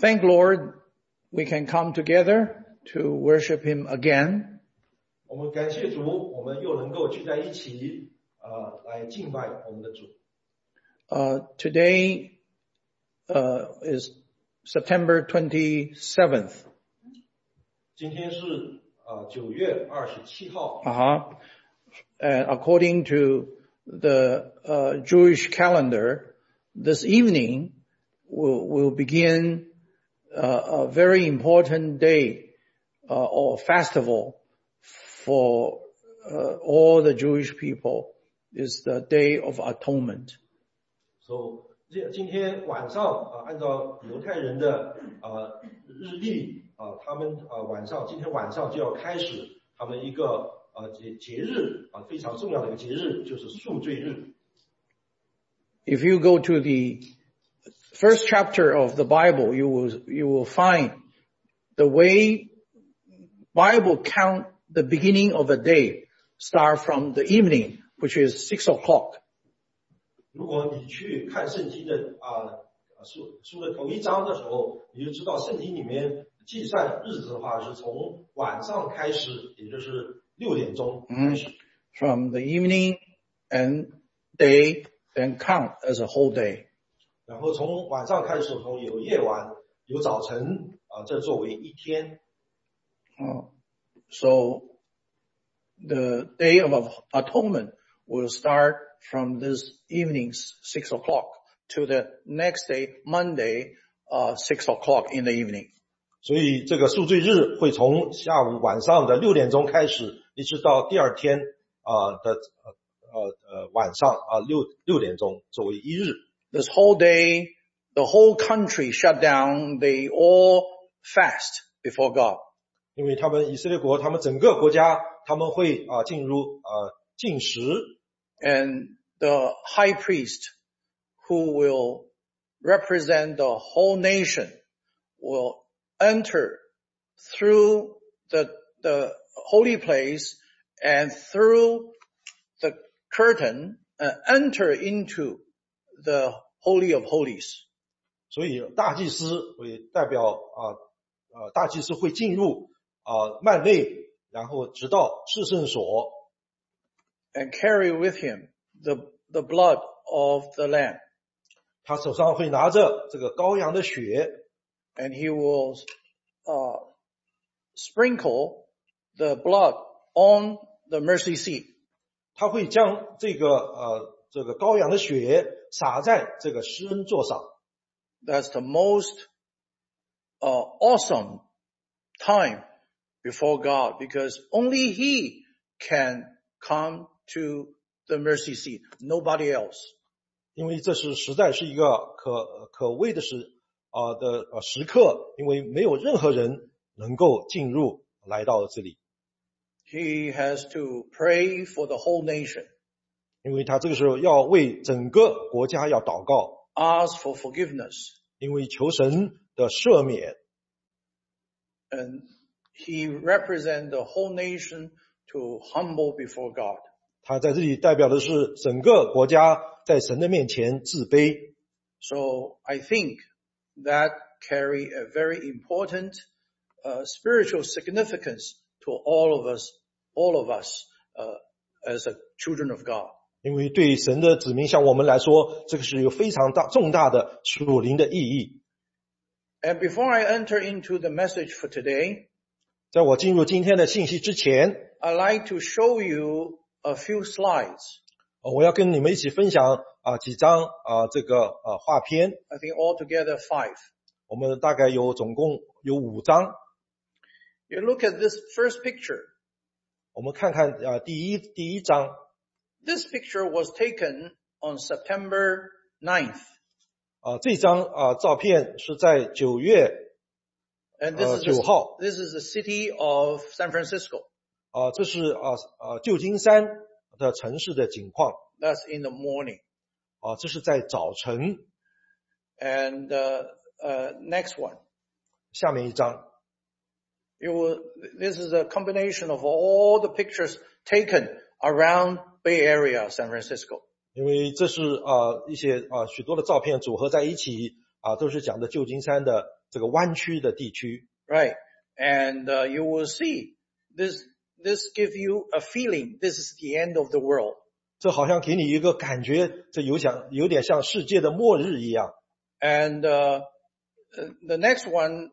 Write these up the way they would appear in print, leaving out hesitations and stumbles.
Thank Lord we can come together to worship Him again. 我们感谢主，我们又能够聚在一起，来敬拜我们的主。 Today is September 27th. 今天是9月27号。 And according to the Jewish calendar, this evening will begin a very important day or festival for all the Jewish people. Is the Day of Atonement. So 今天晚上按照犹太人的日历他们今天晚上就要开始他们一个节日非常重要的一个节日，就是赎罪日。 If you go to the first chapter of the Bible, you will find the way Bible count the beginning of a day start from the evening, which is 6 o'clock. 如果你去看圣经的书的头一章的时候，你就知道圣经里面计算日子的话是从晚上开始，也就是6点钟开始。 From the evening and day, then count as a whole day. 然后从晚上开始，从有夜晚有早晨这作为一天。 So the Day of Atonement will start from this evening's 6 o'clock to the next day, Monday, 6 o'clock in the evening. 所以这个赎罪日会从下午晚上的6点钟开始，一直到第二天的晚上6点钟作为一日。 This whole day, the whole country shut down. They all fast before God. 因为他们以色列国，他们整个国家他们会进入禁食。 And the high priest who will represent the whole nation will enter through the holy place and through the curtain enter into the Holy of Holies. 所以大祭司会代表大祭司会进入幔内，然后直到至圣所。 And carry with him the blood of the lamb. 他手上会拿着这个羔羊的血。 And he will sprinkle the blood on the mercy seat. 他会将这个羔羊的血洒在这个施恩座上。 That's the most awesome time before God, because only He can come to the mercy seat, nobody else. 因为这是实在是一个可畏的时刻，因为没有任何人能够进入来到这里。 He has to pray for the whole nation. 因为他这个时候要为整个国家要祷告。 Ask for forgiveness. 因为求神的赦免。 And he represents the whole nation to humble before God. 他在这里代表的是整个国家在神的面前自卑。 So I think that carry a very important spiritual significance to all of us as a children of God. 因为对神的子民像我们来说，这个是有非常重大的属灵的意义。 And before I enter into the message for today, 在我进入今天的信息之前， I'd like to show you a few slides. 我要跟你们一起分享几张这个画片。 I think altogether 5. 我们大概总共有5张。 You look at this first picture. 我们看看第一张。 This picture was taken on September 9th. 这张照片是在9月9号。 This is the city of San Francisco. 这是旧金山的城市的景况。 That's in the morning. 这是在早晨。 And next one. 下面一张。 This is a combination of all the pictures taken around Bay Area, San Francisco. 因为这是一些许多的照片组合在一起都是讲的旧金山的这个湾区的地区。 Right. And you will see this gives you a feeling this is the end of the world. 这好像给你一个感觉，这有点像世界的末日一样。 And the next one,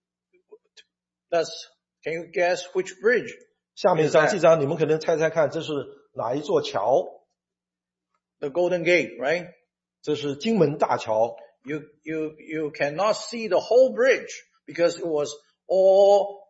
can you guess which bridge? 下面这张你们可能猜猜看，这是哪一座桥？ The Golden Gate, right? 这是金门大桥。 You cannot see the whole bridge because it was all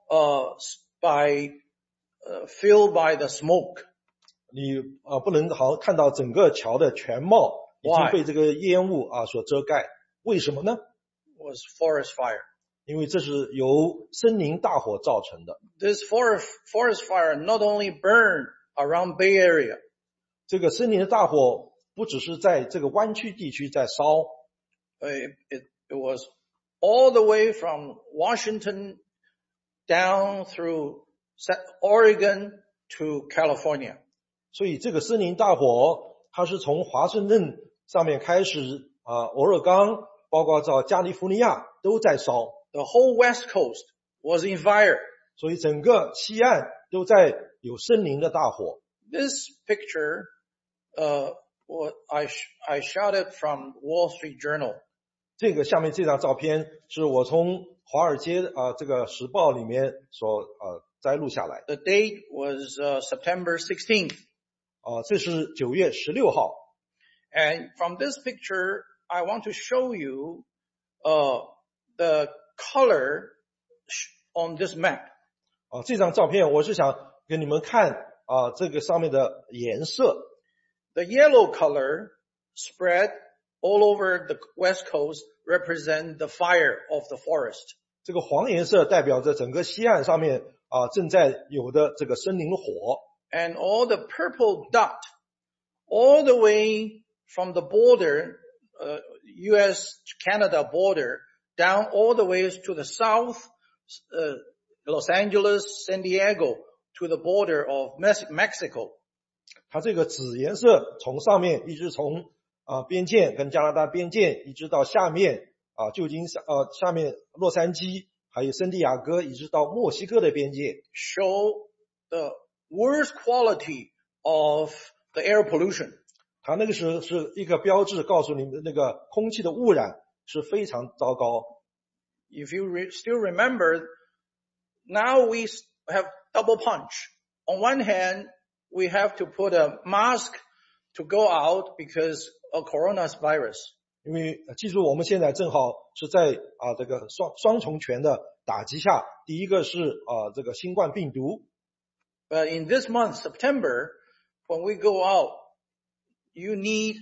filled by the smoke. 你不能好像看到整个桥的全貌，已经被这个烟雾所遮盖。为什么呢？ It was forest fire. 因为这是由森林大火造成的。 This forest fire not only burned around Bay Area. 这个森林的大火不只是在这个湾区地区在烧。 It was all the way from Washington down through Oregon to California. 所以这个森林大火它是从华盛顿上面开始俄勒冈包括到加利福尼亚都在烧。 The whole West Coast was in fire. 所以整个西岸都在有森林的大火。 This picture I shot it from Wall Street Journal. 这个下面这张照片是我从华尔街这个时报里面所摘录下来。 The date was September 16th. 这是9月16号。 And from this picture, I want to show you the color on this map. 这张照片我是想给你们看这个上面的颜色。 The yellow color spread all over the West Coast represent the fire of the forest. 这个黄颜色代表着整个西岸上面正在有的这个森林火。 And all the purple dot, all the way from the border, US-Canada border, down all the way to the south, Los Angeles, San Diego, to the border of Mexico. 它这个紫颜色从上面一直从边界跟加拿大边界一直到下面旧金山下面洛杉矶还有圣地亚哥一直到墨西哥的边界 show the worst quality of the air pollution. 它那个是一个标志告诉你们那个空气的污染是非常糟糕。 If you still remember, now we have double punch. On one hand, we have to put a mask to go out because of coronavirus. 因为记住我们现在正好是在这个双重拳的打击下，第一个是这个新冠病毒。 But in this month, September, when we go out, you need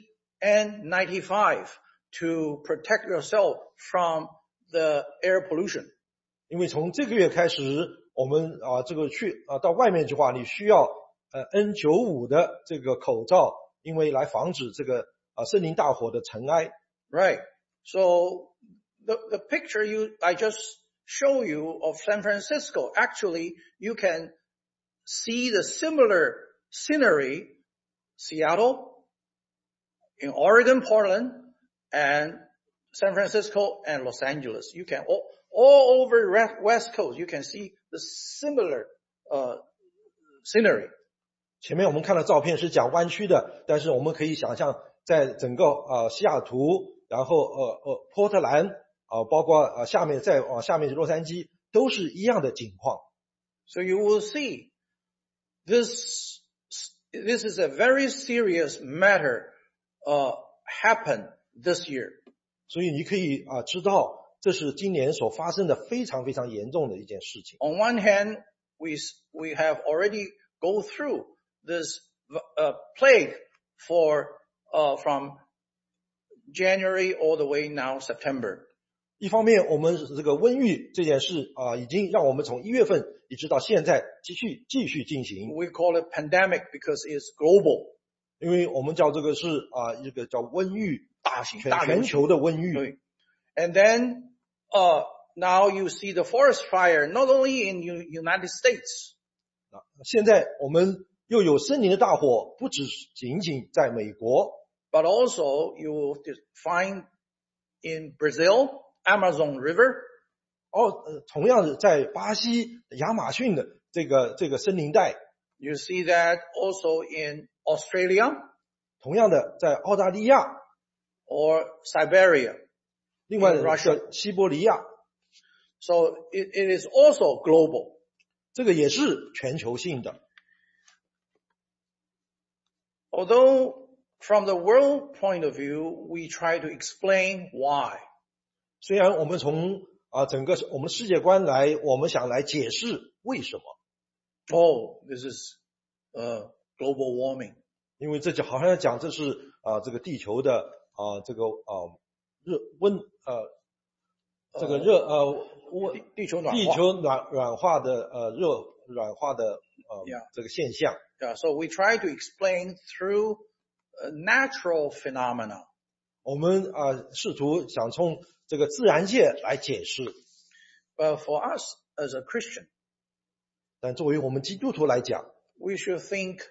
N95 to protect yourself from the air pollution. 因为从这个月开始，我们这个去到外面去话，你需要N95 的这个口罩，因为来防止这个森林大火的尘埃。 Right. So the picture I just show you of San Francisco, actually you can see the similar scenery, Seattle, in Oregon, Portland, and San Francisco and Los Angeles. You can all over West Coast, you can see the similar scenery. 前面我们看的照片是讲湾区的，但是我们可以想象在整个西雅图，然后波特兰包括下面再往下面是洛杉矶，都是一样的景况。 So you will see this is a very serious matter happen this year. 所以你可以知道这是今年所发生的非常非常严重的一件事情。 On one hand, we have already go through this plague from January all the way now September. 一方面我们这个瘟疫这件事已经让我们从1月份一直到现在继续进行。 We call it pandemic because it's global. 因为我们叫这个是一个叫瘟疫， 大型全球的瘟疫。 对。And then now you see the forest fire not only in United States. 现在我们又有森林的大火，不仅仅在美国， But also you will find in Brazil, Amazon River. 同样的在巴西亚马逊的这个森林带， You see that also in Australia 同样的在澳大利亚， or Siberia. 另外 In 的 Russia. 是西伯利亚， So it is also global. 这个也是全球性的。 Although from the world point of view, we try to explain why. 虽然我们从整个我们的世界观来，我们想来解释为什么， Oh, this is global warming. 因为这就好像讲这是这个地球的这个热温这个热温地球暖化。 地球软化的软化的 Yeah. 这个现象。 Yeah, so we try to explain through natural phenomena. 我们试图想从这个自然界来解释， But for us as a Christian, 但作为我们基督徒来讲， we should think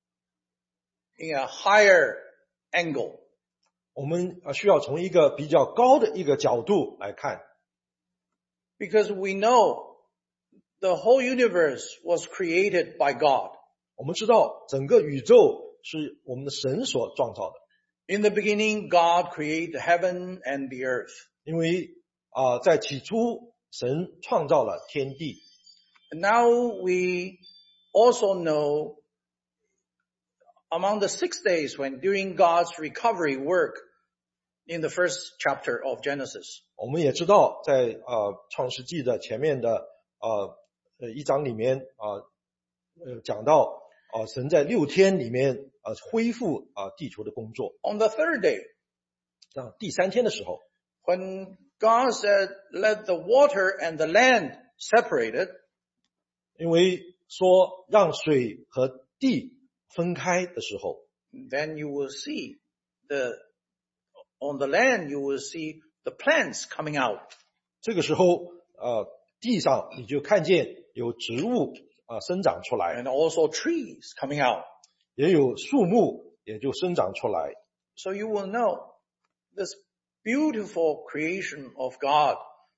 in a higher angle. 我们需要从一个比较高的一个角度来看， Because we know the whole universe was created by God. 我们知道整个宇宙是我们的神所创造的， In the beginning, God created heaven and the earth. 因为在起初神创造了天地。 And now we also know among the 6 days when during God's recovery work in the first chapter of Genesis, 我们也知道在创世纪的前面的一章里面讲到神在6天里面恢复地球的工作。 on the third day, 第3天的时候， when God said, let the water and the land separated, 因为说让水和地分开的时候， then you will see on the land you will see the plants coming out. 这个时候地上你就看见有植物生长出来， And also trees coming out. 也有树木也就生长出来。 So you will know this beautiful creation of God.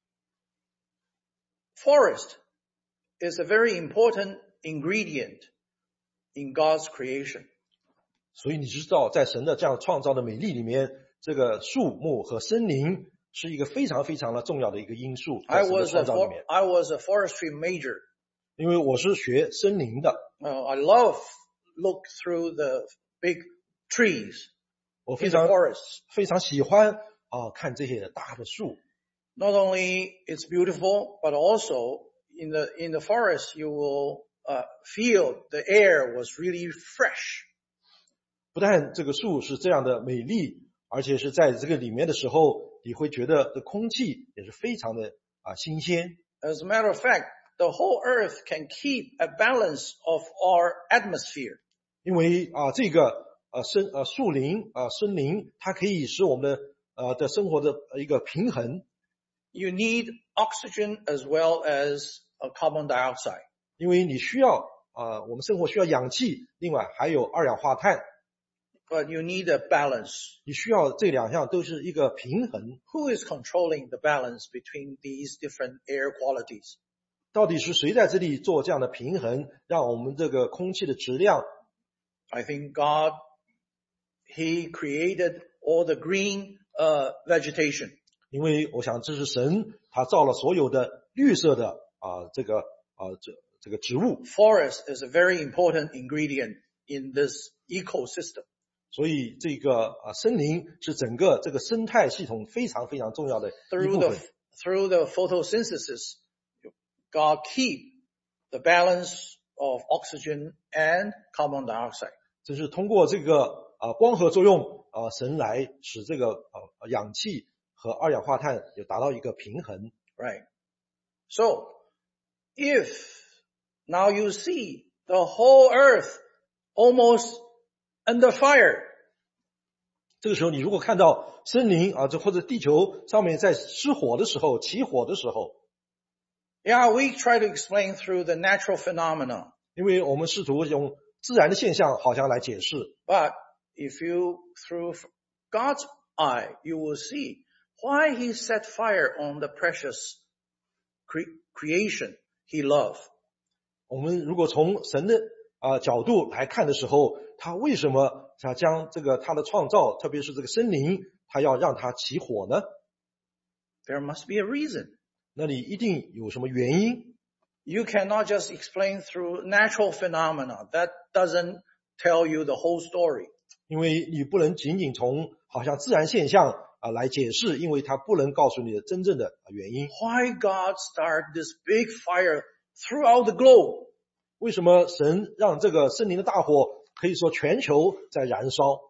Forest is a very important ingredient in God's creation. 所以你知道在神的这样创造的美丽里面，这个树木和森林是一个非常非常的重要的一个因素，在 I 神的 was a 创造里面。 forestry major. 因为我是学森林的， I love look through the big trees 我 in 非 the 常 forest. 非常喜欢看这些大的树。 Not only it's beautiful, but also in the forest you will feel the air was really fresh. 不但这个树是这样的美丽，而且是在这个里面的时候，你会觉得这空气也是非常的新鲜。 As a matter of fact, the whole earth can keep a balance of our atmosphere. 因为这个树林森林，它可以使我们的生活的一个平衡。 You need oxygen as well as carbon dioxide. 因为你需要我们生活需要氧气，另外还有二氧化碳， But you need a balance. 你需要这两项都是一个平衡。 Who is controlling the balance between these different air qualities? 到底是谁在这里做这样的平衡，让我们这个空气的质量？ I think God, He created all the green vegetation. 因为我想这是神他造了所有的绿色的这个植物， Forest is a very important ingredient in this ecosystem. 所以这个森林是整个这个生态系统非常非常重要的一部分。 Through the photosynthesis, God keep the balance of oxygen and carbon dioxide. 这是通过这个光合作用神来使这个氧气和二氧化碳也达到一个平衡。 Right. So, if now you see the whole earth almost under fire, 这个时候你如果看到森林或者地球上面在失火的时候起火的时候， yeah, we try to explain through the natural phenomena. 因为我们试图用自然的现象好像来解释， But if you, through God's eye, you will see why he set fire on the precious creation he loved. 我们如果从神的角度来看的时候，他为什么他将他的创造，特别是这个森林，他要让它起火呢？ There must be a reason. 那里一定有什么原因。 You cannot just explain through natural phenomena. That doesn't tell you the whole story. 因为你不能仅仅从好像自然现象来解释，因为它不能告诉你的真正的原因。 Why God started this big fire throughout the globe? 为什么神让这个森林的大火可以说全球在燃烧？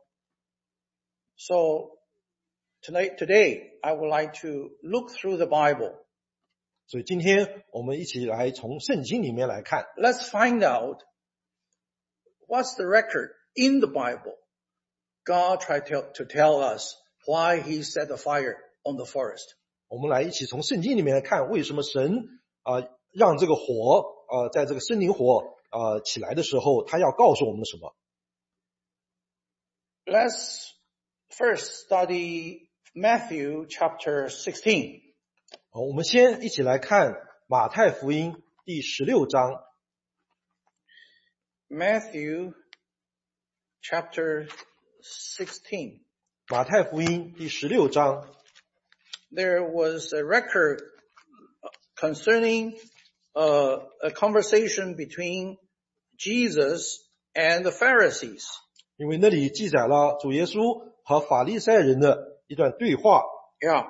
So today I would like to look through the Bible. 所以今天我们一起来从圣经里面来看。 Let's find out what's the record in the Bible. God tried to tell us why he set a fire on the forest. 我们来一起从圣经里面来看，为什么神让这个火在这个森林火起来的时候，他要告诉我们什么？ Let's first study Matthew chapter 16. 好，我们先一起来看马太福音第16章。 Matthew chapter 16. 马太福音第16章。 There was a record concerning a conversation between Jesus and the Pharisees. 因为那里记载了主耶稣和法利赛人的一段对话。 Yeah.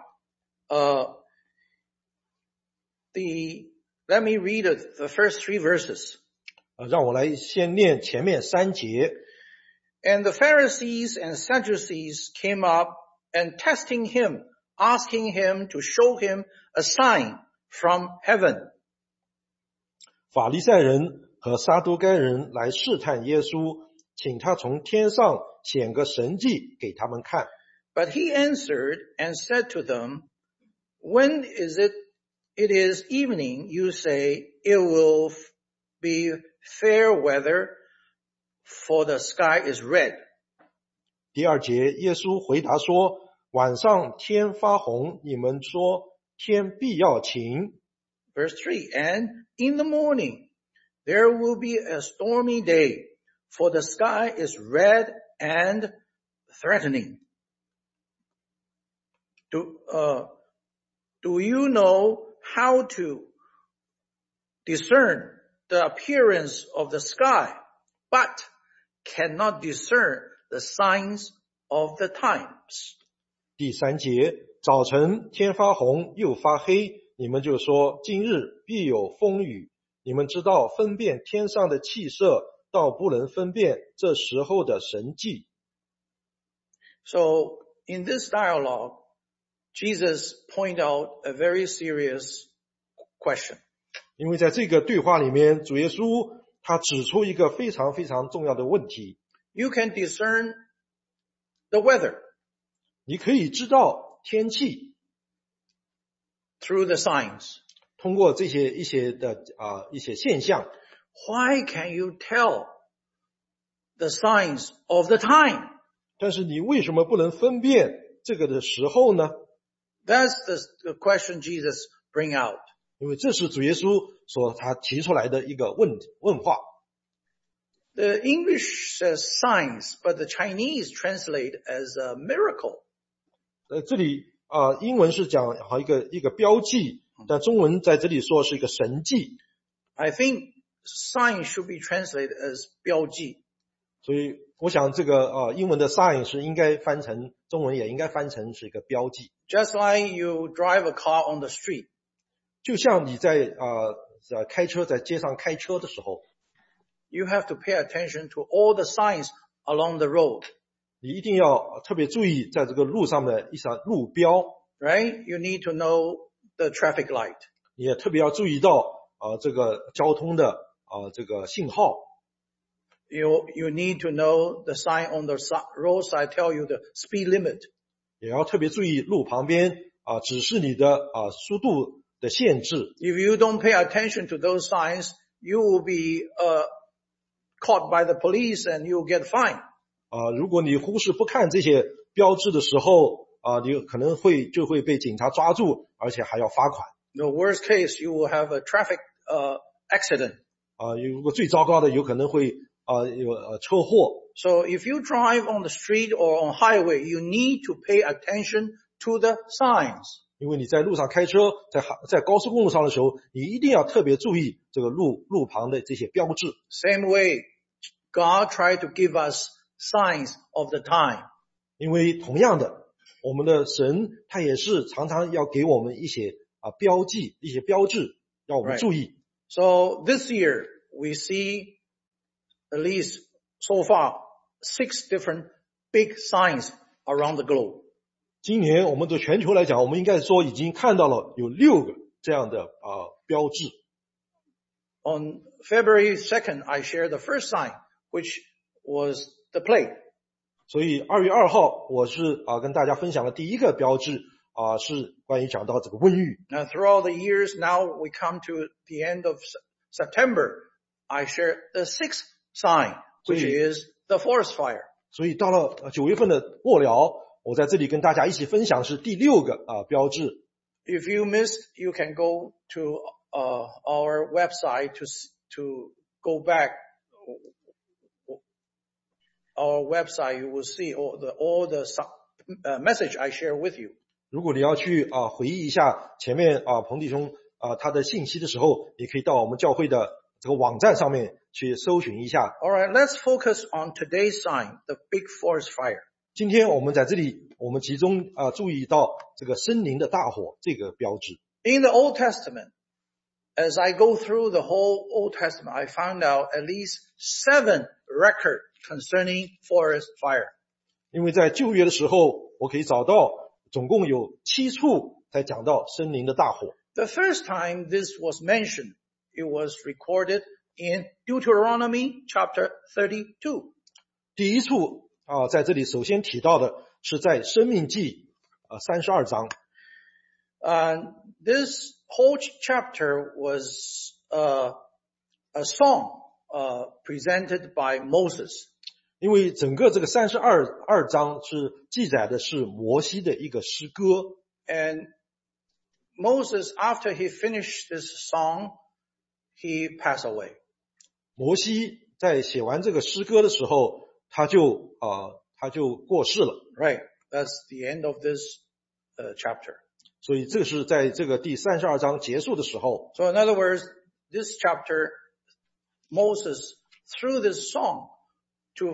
Let me read the first 3 verses. 让我来先念前面3节。 And the Pharisees and Sadducees came up and testing him, asking him to show him a sign from heaven. 法利赛人和撒都该人来试探耶稣，请他从天上显个神迹给他们看。 But he answered and said to them, When it is evening, you say it will be fair weather, for the sky is red. 第2节，耶稣回答说，晚上天发红，你们说天必要晴。 Verse 3, And in the morning there will be a stormy day, for the sky is red and threatening. Do you know how to discern the appearance of the sky, but cannot discern the signs of the times? 第3节，早晨天发红又发黑，你们就说今日必有风雨。你们知道分辨天上的气色，倒不能分辨这时候的神迹。 So in this dialogue, Jesus pointed out a very serious question. 因为在这个对话里面，主耶稣他指出一个非常非常重要的问题。 You can discern the weather 你可以知道天气， through the signs. 通过一些现象。 Why can you tell the signs of the time? 但是你为什么不能分辨这个的时候呢？ That's the question Jesus bring out. 因为这是主耶稣他提出来的一个问话。 The English says signs, but the Chinese translate as a miracle. 这里英文是讲好一个标记，但中文在这里说是一个神迹。 I think sign should be translated as 标记. 所以我想这个英文的 sign 是应该翻成中文也应该翻成是一个标记。 Just like you drive a car on the street. 就像你在开车在街上开车的时候， You have to pay attention to all the signs along the road. 你一定要特别注意在这个路上的一条路标。 Right? You need to know the traffic light. 你也特别要注意到这个交通的这个信号。 You need to know the sign on the roadside tell you the speed limit. 也要特别注意路旁边指示你的速度的限制。 If you don't pay attention to those signs, you will be caught by the police and you'll get fined. 如果你忽视不看这些标志的时候， 你可能就会被警察抓住，而且还要罚款。 The worst case, you will have a traffic accident. 如果最糟糕的有可能会有车祸。 So if you drive on the street or on highway, you need to pay attention to the signs. 因为你在路上开车，在高速公路上的时候，你一定要特别注意这个路旁的这些标志。 Same way, God tried to give us signs of the time. 因为同样的，我们的神他也是常常要给我们一些标记、一些标志，让我们注意。 So this year, we see at least so far 6 different big signs around the globe. 今年我们的全球来讲，我们应该说已经看到了有6个这样的标志。 On February 2nd, I shared the first sign, which was the plague. 所以2月2号，我是跟大家分享了第一个标志是关于讲到这个瘟疫。 Now throughout the years, now we come to the end of September, I share the 6th sign, which is the forest fire. 所以到了9月份的末了，我在这里跟大家一起分享是第6个标志。 If you missed, you can go to our website to go back. Our website, you will see all the message I share with you. 如果你要去回忆一下前面彭弟兄他的信息的时候，你可以到我们教会的这个网站上面去搜寻一下。 All right, let's focus on today's sign, the big forest fire. 今天我们在这里，我们集中注意到这个森林的大火这个标志。 In the Old Testament, as I go through the whole Old Testament, I found out at least 7 records concerning forest fire. 因为在旧约的时候，我可以找到总共有7处在讲到森林的大火。 The first time this was mentioned, it was recorded in Deuteronomy chapter 32. 第一处在这里首先提到的是在申命记32章。 This whole chapter was a song presented by Moses. 因为整个这个32章是记载的是摩西的一个诗歌。 And Moses, after he finished this song, he passed away. 摩西在写完这个诗歌的时候，他就过世了。 Right. That's the end of this chapter. 所以这个是在这个第32章结束的时候。 So in other words, this chapter, Moses, through this song, to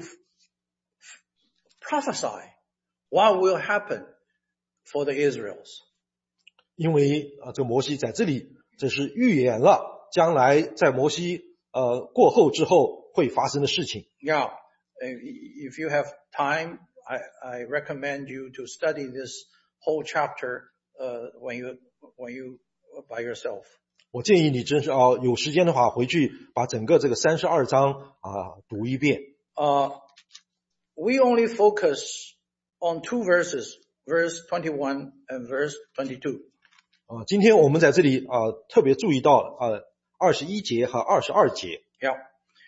prophesy what will happen for the Israels. 因为这个摩西在这里，这是预言了将来在摩西过后之后会发生的事情。 Yeah, if you have time, I recommend you to study this whole chapter when you by yourself. 我建议你真是有时间的话，回去把整个这个32章读一遍。 We only focus on 2 verses, verse 21 and verse 22. 今天我们在这里特别注意到21节和22节。 Yeah.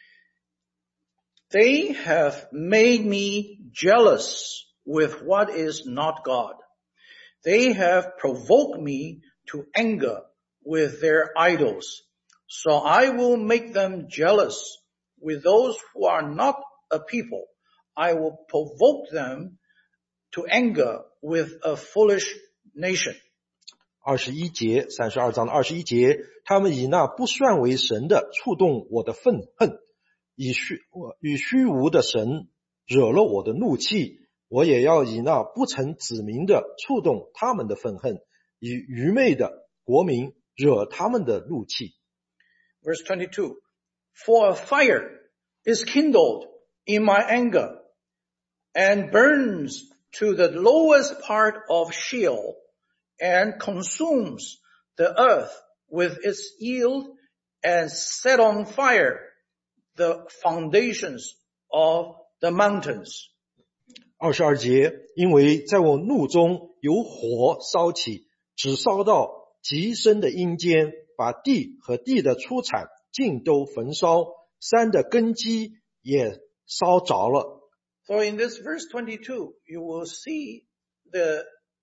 They have made me jealous with what is not God. They have provoked me to anger with their idols. So I will make them jealous with those who are not a people. I will provoke them to anger with a foolish nation. 21节，32章的21节，他们以那不算为神的触动我的愤恨，以虚无的神惹了我的怒气，我也要以那不曾指明的触动他们的愤恨，以愚昧的国民惹他们的怒气。 Verse 22, For a fire is kindled in my anger and burns to the lowest part of Sheol and consumes the earth with its yield and set on fire the foundations of the mountains. 22节，因为在我怒中有火烧起，只烧到极深的阴间，把地和地的出产尽都焚烧，山的根基也烧着了。 So in this verse 22, you will see the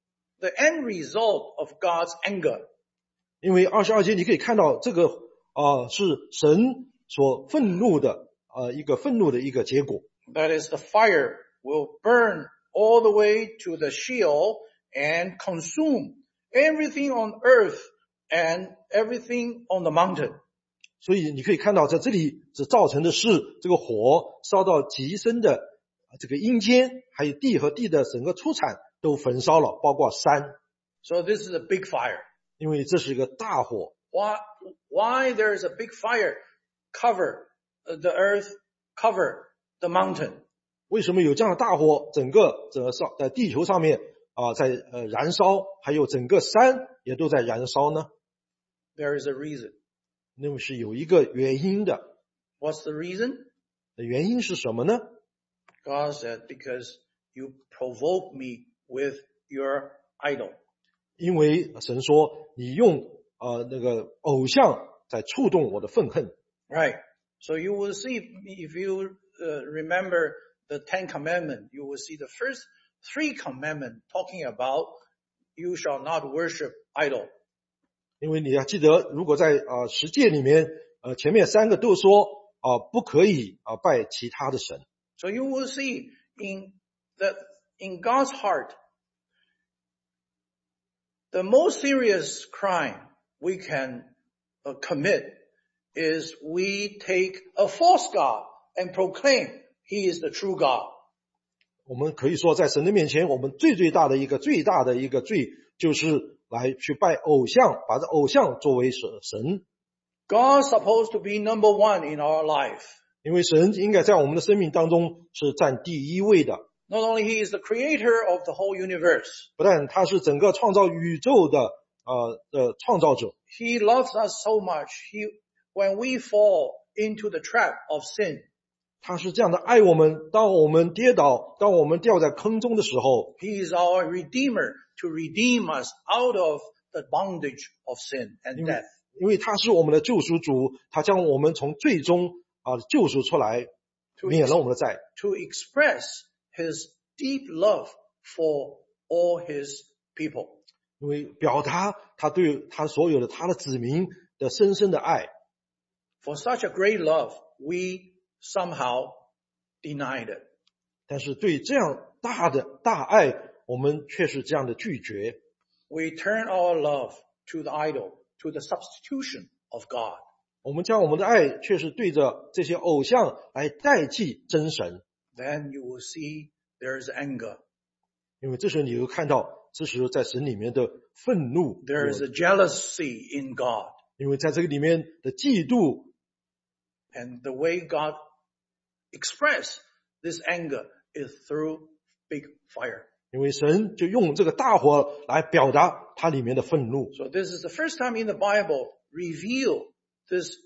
the end result of God's anger. 因为22节你可以看到这个是神所愤怒的一个愤怒的一个结果。 That is, the fire will burn all the way to the Sheol and consume everything on earth and everything on the mountain. 所以你可以看到在这里这造成的是这个火烧到极深的这个阴间，还有地和地的整个出产都焚烧了，包括山。 So this is a big fire. 因为这是一个大火。 Why there is a big fire cover the earth, cover the mountain? 为什么有这样的大火整个在地球上面在燃烧，还有整个山也都在燃烧呢？ There is a reason. 那么是有一个原因的。 What's the reason? 原因是什么呢？ God said, because you provoke me with your idol. 因为神说你用那个偶像在触动我的愤恨。 Right. So you will see, if you remember the 10 Commandments, you will see the first 3 commandments talking about you shall not worship idol. 因为你要记得，如果在十诫里面前面3个都说不可以拜其他的神。 So you will see in God's heart, the most serious crime we can commit is we take a false God and proclaim He is the true God. 我们可以说在神的面前，我们最大的一个罪就是来去拜偶像，把这偶像作为神。 God's supposed to be number 1 in our life. 因为神应该在我们的生命当中是占第一位的。 Not only He is the creator of the whole universe. 不但他是整个创造宇宙的创造者。 He loves us so much. When we fall into the trap of sin, 他是这样的爱我们，当我们跌倒，当我们掉在坑中的时候， He is our Redeemer to redeem us out of the bondage of sin and death. 因为他是我们的救赎主，他将我们从最终救赎出来，免了我们的债。 To express His deep love for all His people. 因为表达他对他所有的他的子民的深深的爱。 For such a great love, we somehow denied it. 但是对这样大的大爱，我们却是这样的拒绝。 We turn our love to the idol, to the substitution of God. 我们将我们的爱却是对着这些偶像来代替真神。 Then you will see there is anger. 因为这时候你会看到，这时候在神里面的愤怒。 There is a jealousy in God. 因为在这个里面的嫉妒。 And the way God express this anger is through big fire. 因为神就用这个大火来表达它里面的愤怒。 So this is the first time in the Bible reveal this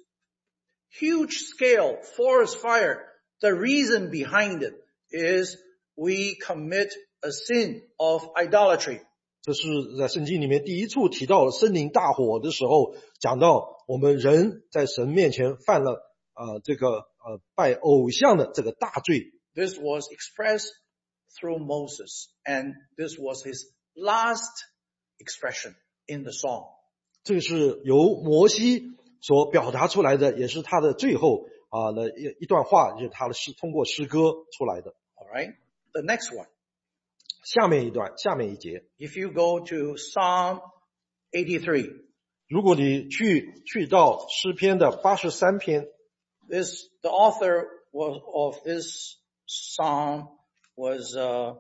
huge scale forest fire. The reason behind it is we commit a sin of idolatry. 这是在圣经里面第一处提到森林大火的时候，讲到我们人在神面前犯了这个拜偶像的这个大罪。 This was expressed through Moses, and this was his last expression in the song. 这个是由摩西所表达出来的，也是他的最后的一段话，就是他的通过诗歌出来的。 All right. The next one. 下面一节。 If you go to Psalm 83, 如果你去到诗篇的83篇。 the author of this psalm was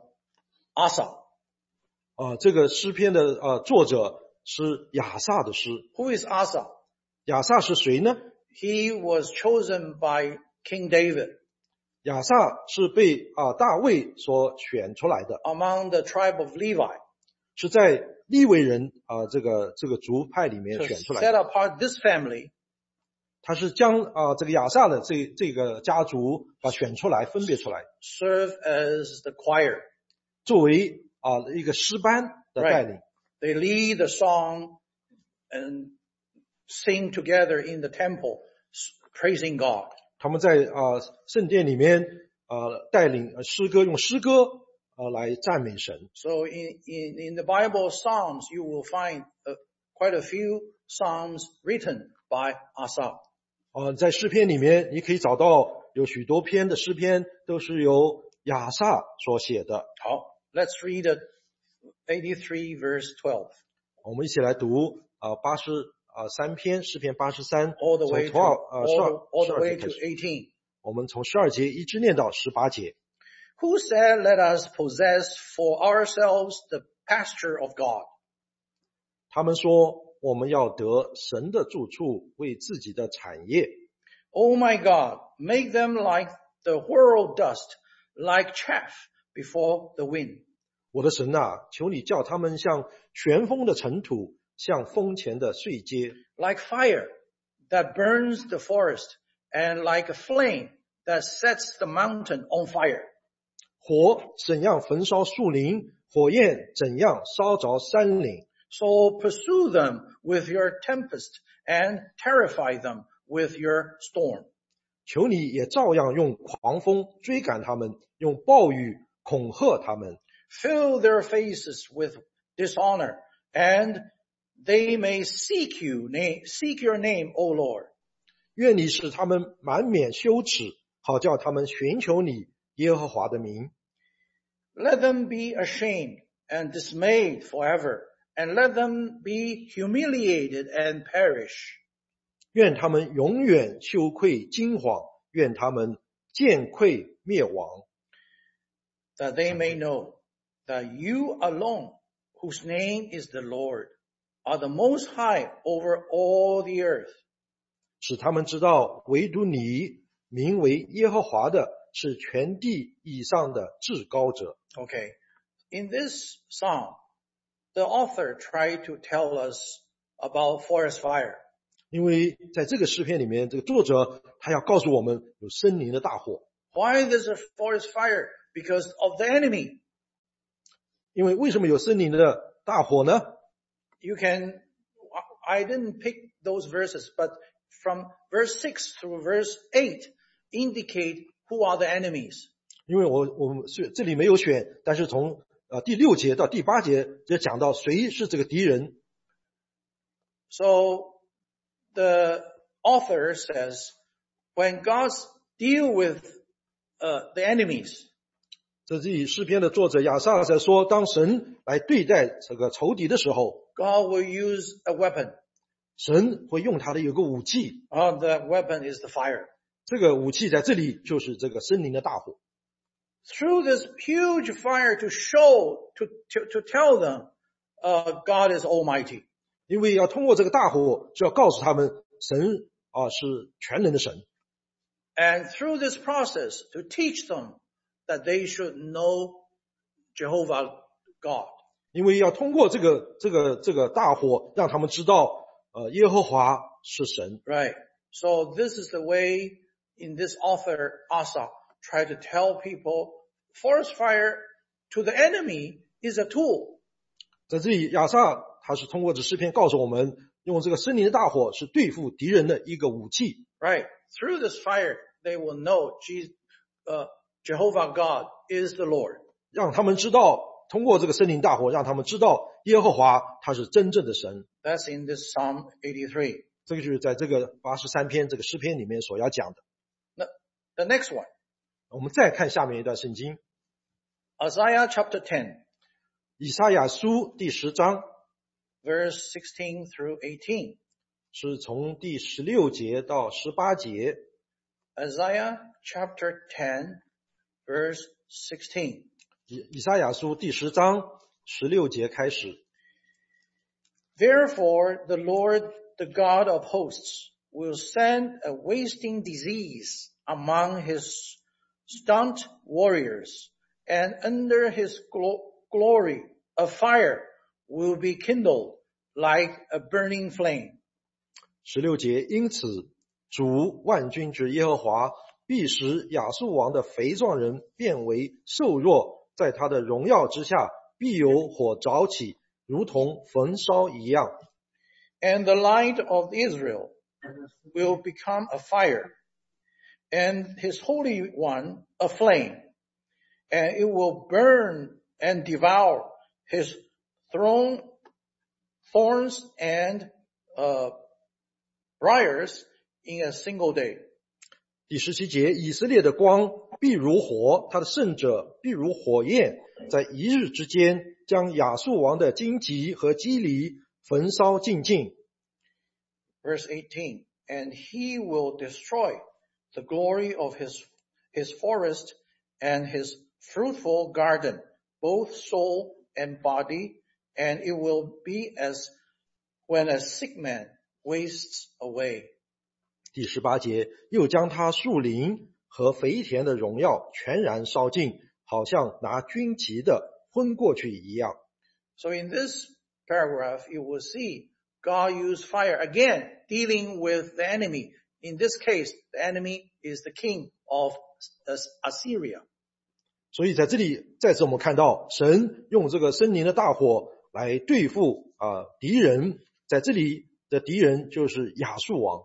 Asa. 这个诗篇的作者是亚萨的诗。 Who is Asa? 亚萨是谁呢？ He was chosen by King David 亚萨是被大卫所选出来的， among the tribe of Levi 是在利未人这个族派里面 to 选出来 set 的。 apart this family 他是将这个亚萨的这个家族选出来，分别出来， serve as the choir. 作为一个诗班的带领。 They lead the song and sing together in the temple, praising God. 他们在圣殿里面带领诗歌，用诗歌来赞美神。 So in the Bible Psalms, you will find quite a few Psalms written by Asaph. 在诗篇里面你可以找到有许多篇的诗篇都是由亚萨所写的。 好 let's read 83 verse 12. 我们一起来读83篇诗篇83， All the way 从 to, 12 all the way 节 to 开始。 18. 我们从12节一直念到18节。 Who said, let us possess for ourselves the pasture of God? 他们说我们要得神的住处为自己的产业。 Oh my God, make them like the whirl dust, like chaff before the wind. 我的神啊，求你叫他们像旋风的尘土，像风前的碎秸， Like fire that burns the forest, and like a flame that sets the mountain on fire. 火怎样焚烧树林，火焰怎样烧着山岭。 So pursue them with your tempest and terrify them with your storm. 求你也照样用狂风追赶他们，用暴雨恐吓他们， Fill their faces with dishonor, and they may seek your name, O Lord. 愿你使他们满面羞耻，好叫他们寻求你耶和华的名。 Let them be ashamed and dismayed forever, and let them be humiliated and perish. 愿他们永远羞愧惊惶，愿他们见溃灭亡。 That they may know that you alone, whose name is the Lord, are the most high over all the earth. 使他们知道唯独你名为耶和华的是全地以上的至高者。 Okay. In this psalm, the author tried to tell us about forest fire. 因为在这个诗篇里面，这个作者他要告诉我们有森林的大火。 Why there's a forest fire? Because of the enemy. 因为为什么有森林的大火呢？ I didn't pick those verses, but from verse 6 through verse 8 indicate who are the enemies. 因为我们这里没有选，但是从第6节到第8节就讲到谁是这个敌人。 So the author says, when God deal with the enemies, 这里诗篇的作者亚萨在说，当神来对待这个仇敌的时候， God will use a weapon. 神会用他的有个武器， The weapon is the fire. 这个武器在这里就是这个森林的大火。 Through this huge fire to show, to tell them, God is almighty. 因为要通过这个大火，就要告诉他们神是全能的神。 And through this process to teach them that they should know Jehovah God. 因为要通过这个大火，让他们知道耶和华是神。 Right. So this is the way in this author Asaph try to tell people forest fire to the enemy is a tool. 在这里亚萨他是通过这诗篇告诉我们，用这个森林的大火是对付敌人的一个武器。 Right. Through this fire, they will know Jehovah God is the Lord. 让他们知道，通过这个森林大火，让他们知道耶和华他是真正的神。 That's in this Psalm 83. 这个就是在这个83篇这个诗篇里面所要讲的。 The next one, 我们再看下面一段圣经， Isaiah chapter 10, 以赛亚书第10章 verse 16 through 18. 是从第16节到18节。 Isaiah chapter 10, verse 16. 以赛亚书第10章16节开始。 Therefore, the Lord, the God of hosts, will send a wasting disease among his stunt warriors, and under his glory, a fire will be kindled like a burning flame. 16节，因此主万军之耶和华必使亚述王的肥壮人变为瘦弱，在他的荣耀之下必有火着起，如同焚烧一样。 And the light of Israel will become a fire, and his Holy One a flame. and it will burn and devour his thorns and briars in a single day. 第17节，以色列的光必如火，他的圣者必如火焰，在一日之间将亚述王的荆棘和基藜焚烧尽尽。 Verse 18, and he will destroy the glory of his forest and his fruitful garden, both soul and body, and it will be as when a sick man wastes away. 第18节，又将他树林和肥田的荣耀全然烧尽，好像拿军旗的昏过去一样。 So in this paragraph, you will see God use fire again, dealing with the enemy. In this case, the enemy is the king of Assyria. 所以在这里，再次我们看到神用这个森林的大火来对付敌人，在这里的敌人就是亚述王。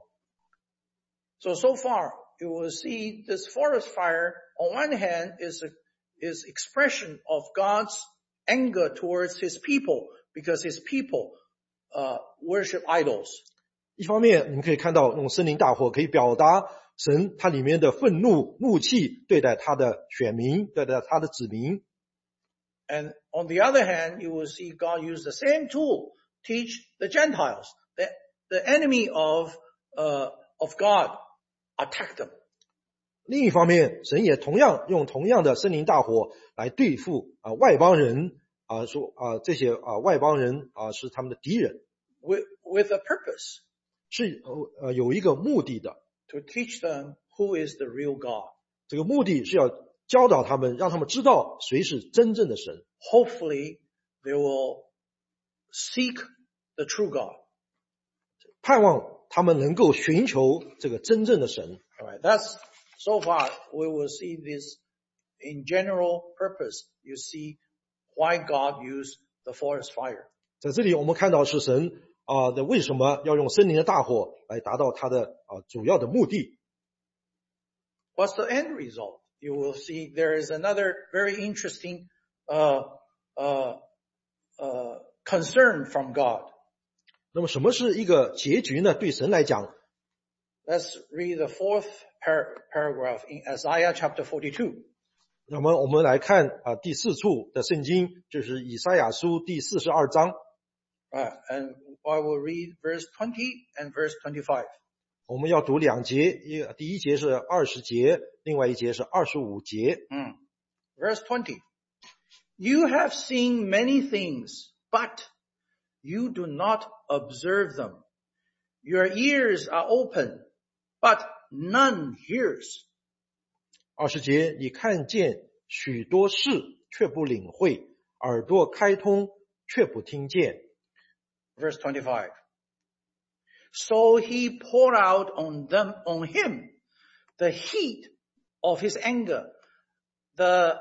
So far, you will see this forest fire, on one hand, is expression of God's anger towards his people, because his people worship idols. 一方面，你们可以看到用森林大火可以表达神他里面的愤怒、怒气，对待他的选民，对待他的子民。 And on the other hand, you will see God use the same tool, teach the Gentiles, the enemy of God, attack them. 另一方面，神也同样用同样的森林大火来对付外邦人这些外邦人是他们的敌人， with a purpose, 是有一个目的的。 to teach them who is the real God. 这个目的是要教导他们，让他们知道谁是真正的神。 Hopefully, they will seek the true God. 盼望他们能够寻求这个真正的神。 All right, that's so far. We will see this in general purpose. You see why God used the forest fire. 在这里我们看到是神为什么要用森林的大火来达到他的主要的目的。 What's the end result? You will see there is another very interesting concern from God. 那么什么是一个结局呢？对神来讲， Let's read the fourth paragraph in Isaiah chapter 42. 那么我们来看第4处的圣经，就是以赛亚书第42章。 And I will read verse 20 and verse 25. 我们要读2节，第一节是20节，另外一节是25节。 Verse 20. You have seen many things, but you do not observe them. Your ears are open, but none hears. 20节，你看见许多事，却不领会；耳朵开通，却不听见。 Verse 25. So he poured out on him the heat of his anger, the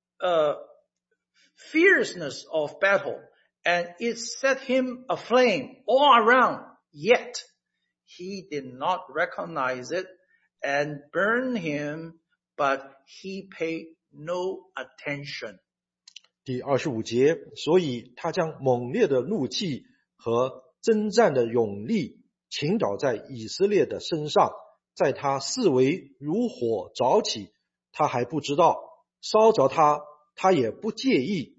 fierceness of battle, and it set him aflame all around. Yet he did not recognize it and burned him, but he paid no attention. 第25节，所以他将猛烈的怒气和征战的勇力倾倒在以色列的身上，在他四围如火着起，他还不知道，烧着他，他也不介意。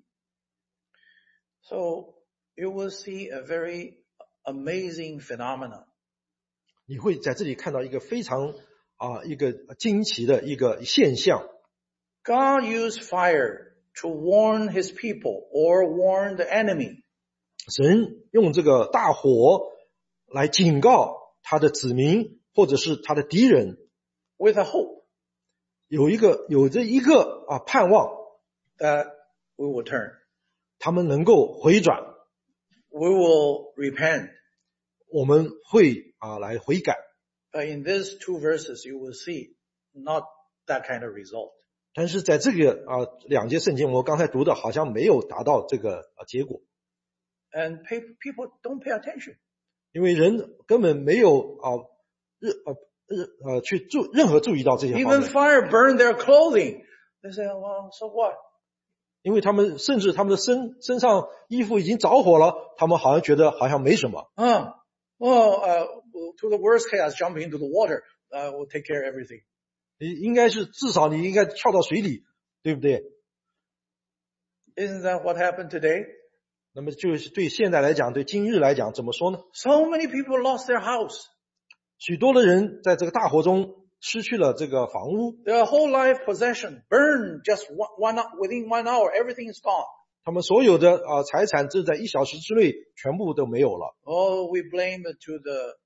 So you will see a very amazing phenomenon. 你会在这里看到一个非常一个惊奇的一个现象。 God used fire to warn his people or warn the enemy. 神用这个大火来警告他的子民或者是他的敌人， with a hope 有着一个盼望， that we will turn. 他们能够回转， We will repent. 我们会来悔改。 But in these two verses, you will see not that kind of result. 但是在这个2节圣经，我刚才读的好像没有达到这个结果， And people don't pay attention. 因为人根本没有去任何注意到这些方 Even 面。 fire burned their clothing. They say, well, so what? 因为他们甚至他们的身上衣服已经着火了，他们好像觉得好像没什么。 To the worst case, jump into the water. We'll take care of everything. 应该是至少你应该跳到水里，对不对？ Isn't that what happened today? 那么就是对现在来讲，对今日来讲，怎么说呢？ So many people lost their house. 许多的人在这个大火中失去了这个房屋， Their whole life possession burned just within 1 hour. Everything is gone. 他们所有的财产就在1小时之内全部都没有了。 Oh, we blame it to the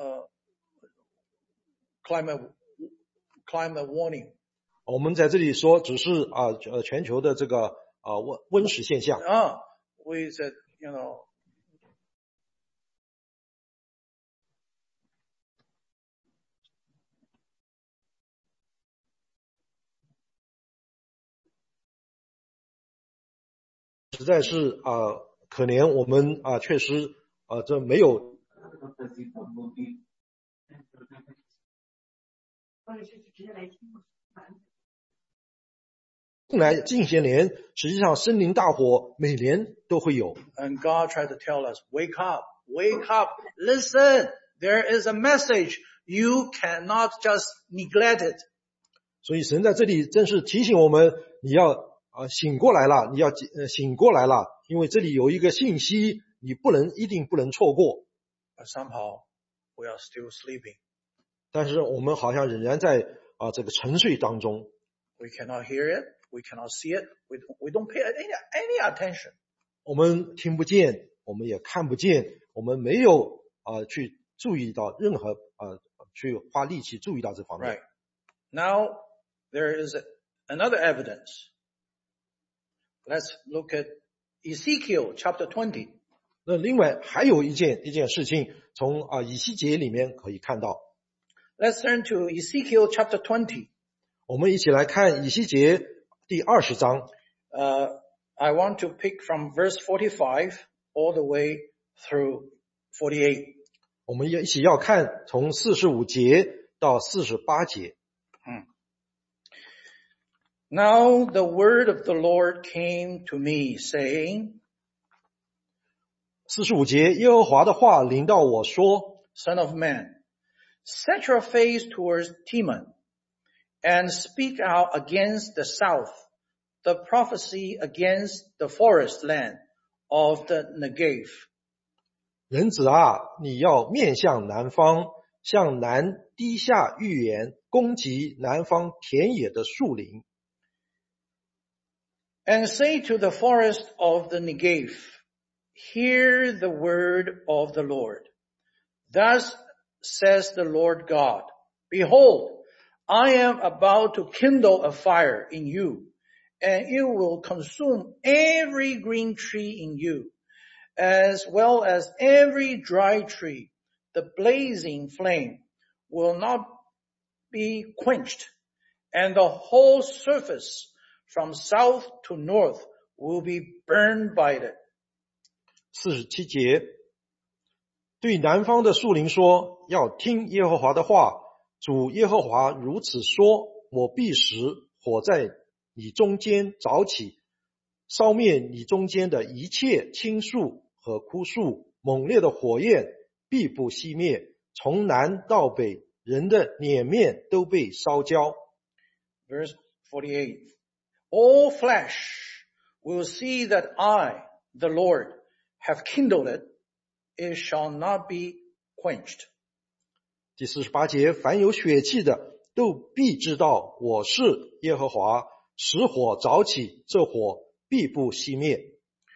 climate warning. 我们在这里说只是全球的这个温室现象。 We said, 实在是可怜我们确实这没有来近些年，实际上森林大火每年都会有。 And God tried to tell us, wake up, listen, there is a message. You cannot just neglect it. 所以神在这里正是提醒我们，你要醒过来了，你要醒过来了，因为这里有一个信息，你一定不能错过。 But somehow we are still sleeping. 但是我们好像仍然在这个沉睡当中。 We cannot hear it. We cannot see it. We don't pay any attention. 我们听不见，我们也看不见，我们没有去注意到任何去花力气注意到这方面。 Right. Now there is another evidence. Let's look at Ezekiel chapter 20. 那另外还有一件事情，从以西结里面可以看到。 Let's turn to Ezekiel chapter 20. 我们一起来看以西结第20章。 I want to pick from verse 45 all the way through 48. 我们一起要看从45节到48节。 Now the word of the Lord came to me, saying, 45节，耶和华的话临到我说 Son of man, set your face towards Teman, and speak out against the south, the prophecy against the forest land of the Negev. 人子啊，你要面向南方，向南低下预言，攻击南方田野的树林。 And say to the forest of the Negev, hear the word of the Lord. Thus says the Lord God, behold, I am about to kindle a fire in you, and it will consume every green tree in you, as well as every dry tree. The blazing flame will not be quenched, and the whole surface from south to north will be burned by it. 47节，对南方的树林说，要听耶和华的话。主耶和华如此说，我必使火在你中间着起，烧灭你中间的一切青树和枯树，猛烈的火焰必不熄灭，从南到北，人的脸面都被烧焦。 Verse 48. All flesh will see that I, the Lord, have kindled it. It shall not be quenched. 第48节，凡有血气的都必知道我是耶和华，使火着起，这火必不熄灭。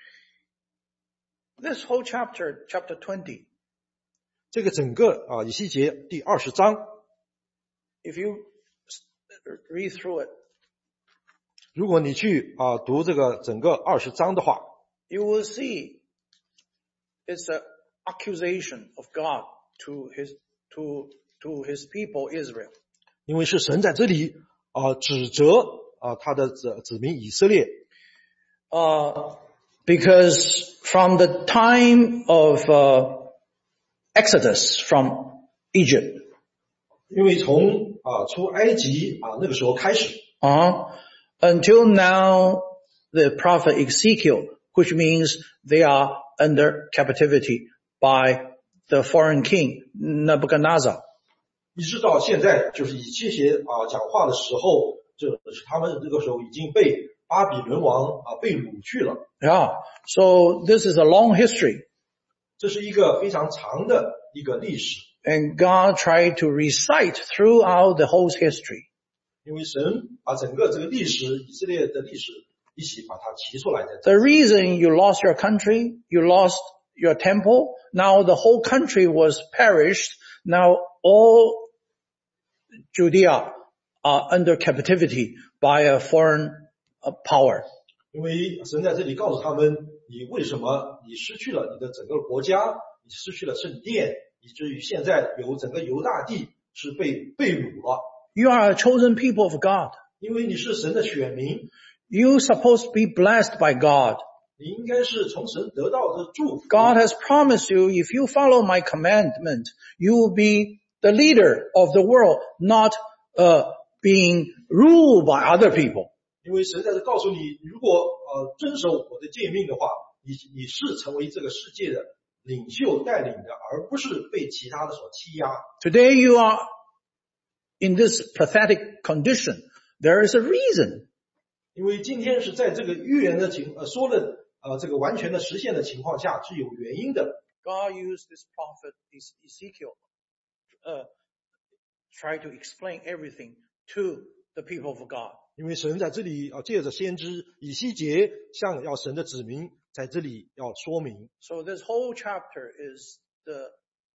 This whole chapter 20, 这个整个以西结第20章， if you read through it, 如果你去读这个整个20章的话， you will see it's an accusation of God to his people Israel. 因为是神在这里指责他的子民以色列。 Because from the time of Exodus from Egypt, 因为从出埃及那个时候开始， until now the prophet Ezekiel, which means they are under captivity by the foreign king Nebuchadnezzar. 一直到现在，就是以西结讲话的时候，他们这个时候已经被巴比伦王被掳去了。 Yeah. So this is a long history. 这是一个非常长的一个历史。 And God tried to recite throughout the whole history. 因为神把整个这个历史，以色列的历史一起把它提出来的。 The reason you lost your country, you lost your temple, now the whole country was perished, now all Judea are under captivity by a foreign power. 因为神在这里告诉他们，你为什么你失去了你的整个国家，你失去了圣殿，以至于现在有整个犹大地是被掳了。 You are a chosen people of God. 因为你是神的选民， You're supposed to be blessed by God. 你应该是从神得到的祝福。 God has promised you, if you follow my commandment, you will be the leader of the world, not being ruled by other people. 因为神在这告诉你，如果遵守我的诫命的话，你是成为这个世界的领袖带领的，而不是被其他的所欺压。 Today you are in this pathetic condition. There is a reason. 因为今天是在这个预言的说的这个完全的实现的情况下是有原因的。 God used this prophet Ezekiel, try to explain everything to the people of God. 因为神在这里借着先知以西结向要神的子民在这里要说明。 So this whole chapter is the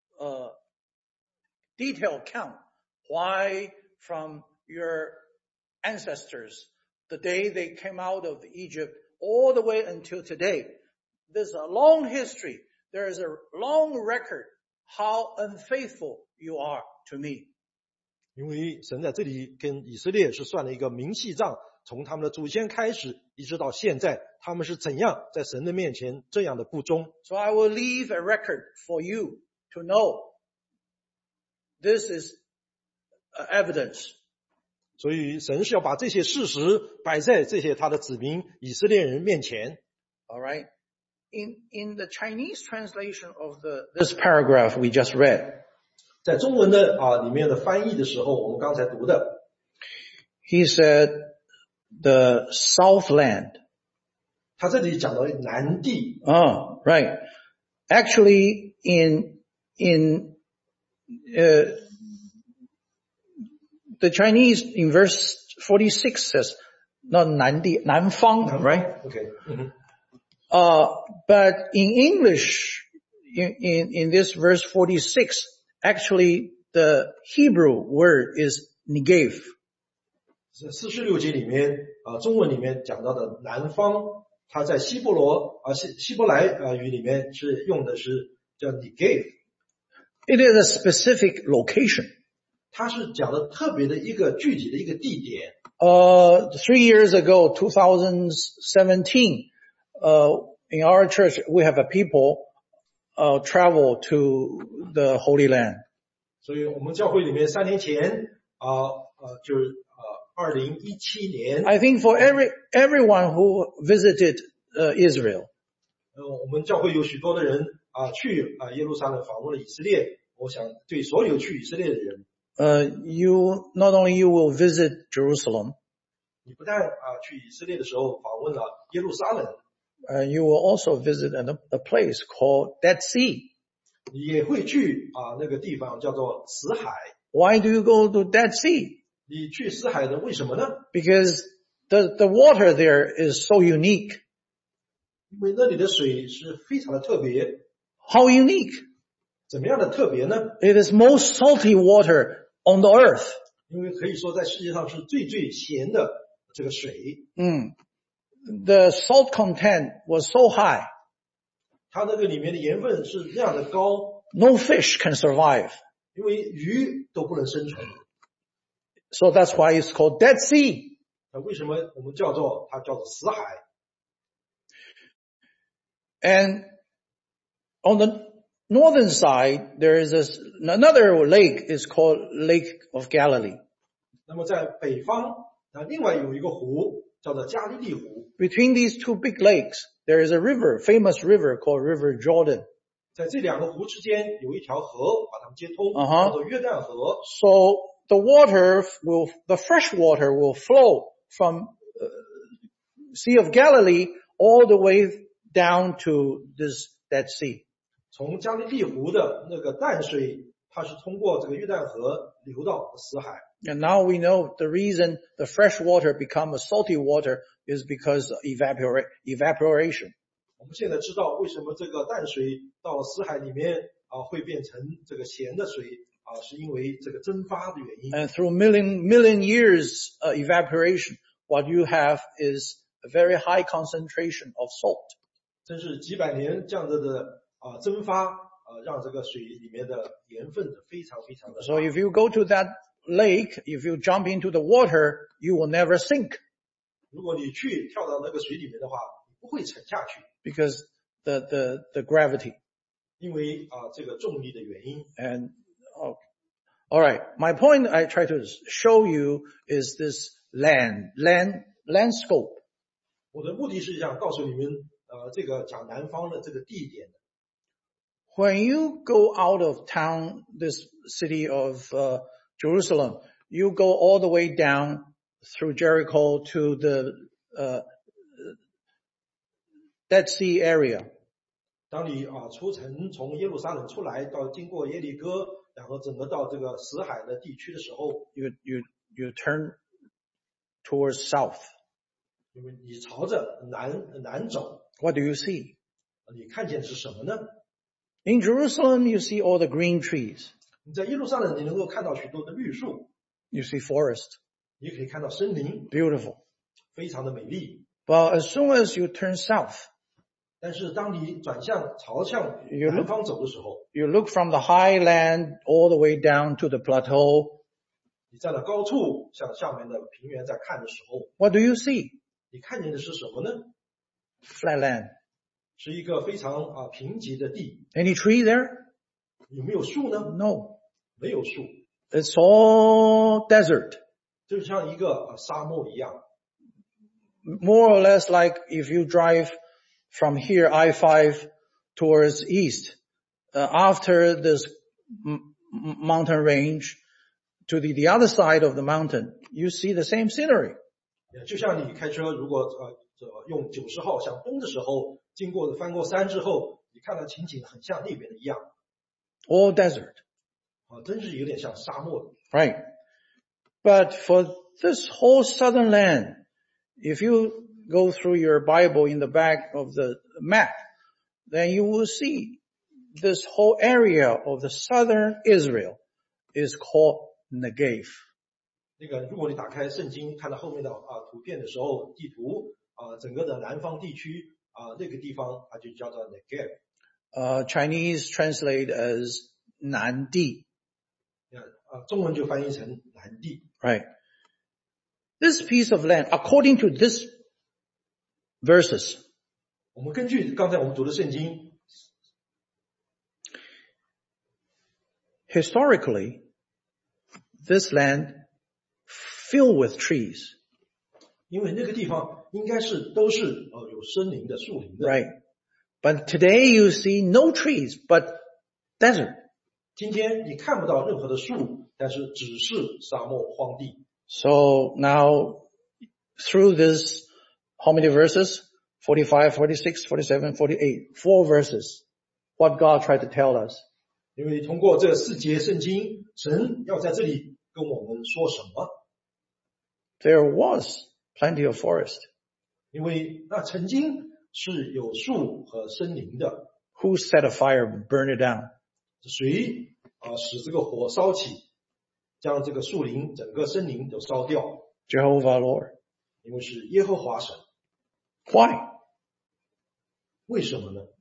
detailed count why from your ancestors, the day they came out of Egypt, all the way until today. There's a long history. There is a long record how unfaithful you are to me. 因为神在这里跟以色列是算了一个明细账，从他们的祖先开始一直到现在，他们是怎样在神的面前这样的不忠。 So I will leave a record for you to know. This is evidence. 所以神是要把这些事实摆在这些他的子民以色列人面前。 All right. In the Chinese translation of this paragraph we just read, 在中文的里面的翻译的时候，我们刚才读的， he said the Southland. 他这里讲到南地。 Oh, right. Actually, the Chinese in verse 46 says, not 南地, 南方, right? Okay. But in English, in this verse 46, actually the Hebrew word is Negev. 46节里面中文里面讲到的南方，它在希伯来语里面是用的是叫 Negev。 It is a specific location. 它是讲的特别的一个具体的一个地点。 3 years ago, 2017, in our church, we have a people travel to the Holy Land. 所以我们教会里面3年前就是2017年， I think for everyone who visited Israel, 我们教会有许多的人去耶路撒冷访问了以色列。我想对所有去以色列的人， you not only you will visit Jerusalem, 你不但去以色列的时候访问了耶路撒冷， you will also visit a place called Dead Sea. 你也会去那个地方叫做死海。 Why do you go to Dead Sea? 你去死海的为什么呢？ Because the water there is so unique. 因为那里的水是非常的特别。 How unique? 怎么样的特别呢？ It is most salty water on the earth. 因为可以说在世界上是最咸的这个水。 The salt content was so high, 它那个里面的盐分是那样的高， no fish can survive. 因为鱼都不能生存。 So that's why it's called Dead Sea. 那为什么我们它叫做死海？ And on the northern side, there is another lake is called Lake of Galilee. 那么在北方，另外有一个湖叫做加利利湖。 Between these two big lakes, there is a river, famous river called River Jordan. 在这两个湖之间有一条河把它们接通， Uh-huh. 叫做约旦河。 So the fresh water will flow from Sea of Galilee all the way down to this Dead Sea. 从加利利湖的那个淡水，它是通过这个约旦河流到死海。 And now we know the reason the fresh water become a salty water is because of evaporation. 我们现在知道为什么这个淡水到死海里面会变成这个咸的水是因为这个蒸发的原因。 And through million years evaporation, what you have is a very high concentration of salt. 真是几百年这样子的蒸发让这个水里面的盐分非常非常的大。 So if you go to that lake, if you jump into the water, you will never sink 如果你去跳到那个水里面的话，你不会沉下去， because the gravity. 因为这个重力的原因。 And all right, my point I try to show you is this landscape. 我的目的是想告诉你们这个讲南方的这个地点。 When you go out of town, this city of Jerusalem, you go all the way down through Jericho to the Dead Sea area. 当你出城从耶路撒冷出来，到经过耶利哥，然后整个到这个死海的地区的时候， You turn towards south. 因为你朝着南走， What do you see? 你看见的是什么呢？ In Jerusalem, you see all the green trees. 你在耶路撒冷，你能够看到许多的绿树， You see forest. 你可以看到森林， Beautiful. 非常的美丽。 But as soon as you turn south, 但是当你朝向 You look- 南方走的时候， you look from the highland all the way down to the plateau. 你站在高处向下面的平原在看的时候， What do you see? 你看见的是什么呢？ Flat land. 是一个非常贫瘠的地， Any tree there? 有没有树呢？ No. 没有树， It's all desert. 就像一个沙漠一样。 More or less like if you drive from here, I-5 towards east, after this mountain range to the other side of the mountain, you see the same scenery. 就像你开车，如果用90号向东的时候，翻过山之后，你看到情景很像那边的一样， All desert. 真是有点像沙漠的。 Right. But for this whole southern land, if you go through your Bible in the back of the map, then you will see this whole area of the southern Israel is called Negev. 那个，如果你打开圣经，看到后面的图片的时候，地图整个的南方地区那个地方它就叫做 Negev。 Chinese translate as 南地。 中文就翻译成南地。 Right. This piece of land, according to this verses, 我们根据刚才我们读的圣经， historically, this land filled with trees. 因为那个地方应该都是有森林的树林的。 Right. But today you see no trees, but desert. 今天你看不到任何的树，但是只是沙漠荒地。 So now, through this, how many verses? 45, 46, 47, 48. 4 verses. What God tried to tell us. 因为通过这4节圣经，神要在这里跟我们说什么？ There was plenty of forest. 因为那曾经是有树和森林的， Who set a fire and burned it down? 谁使这个火烧起，将这个树林整个森林都烧掉？ Jehovah Lord. 因为是耶和华神。 Why? 为什么呢？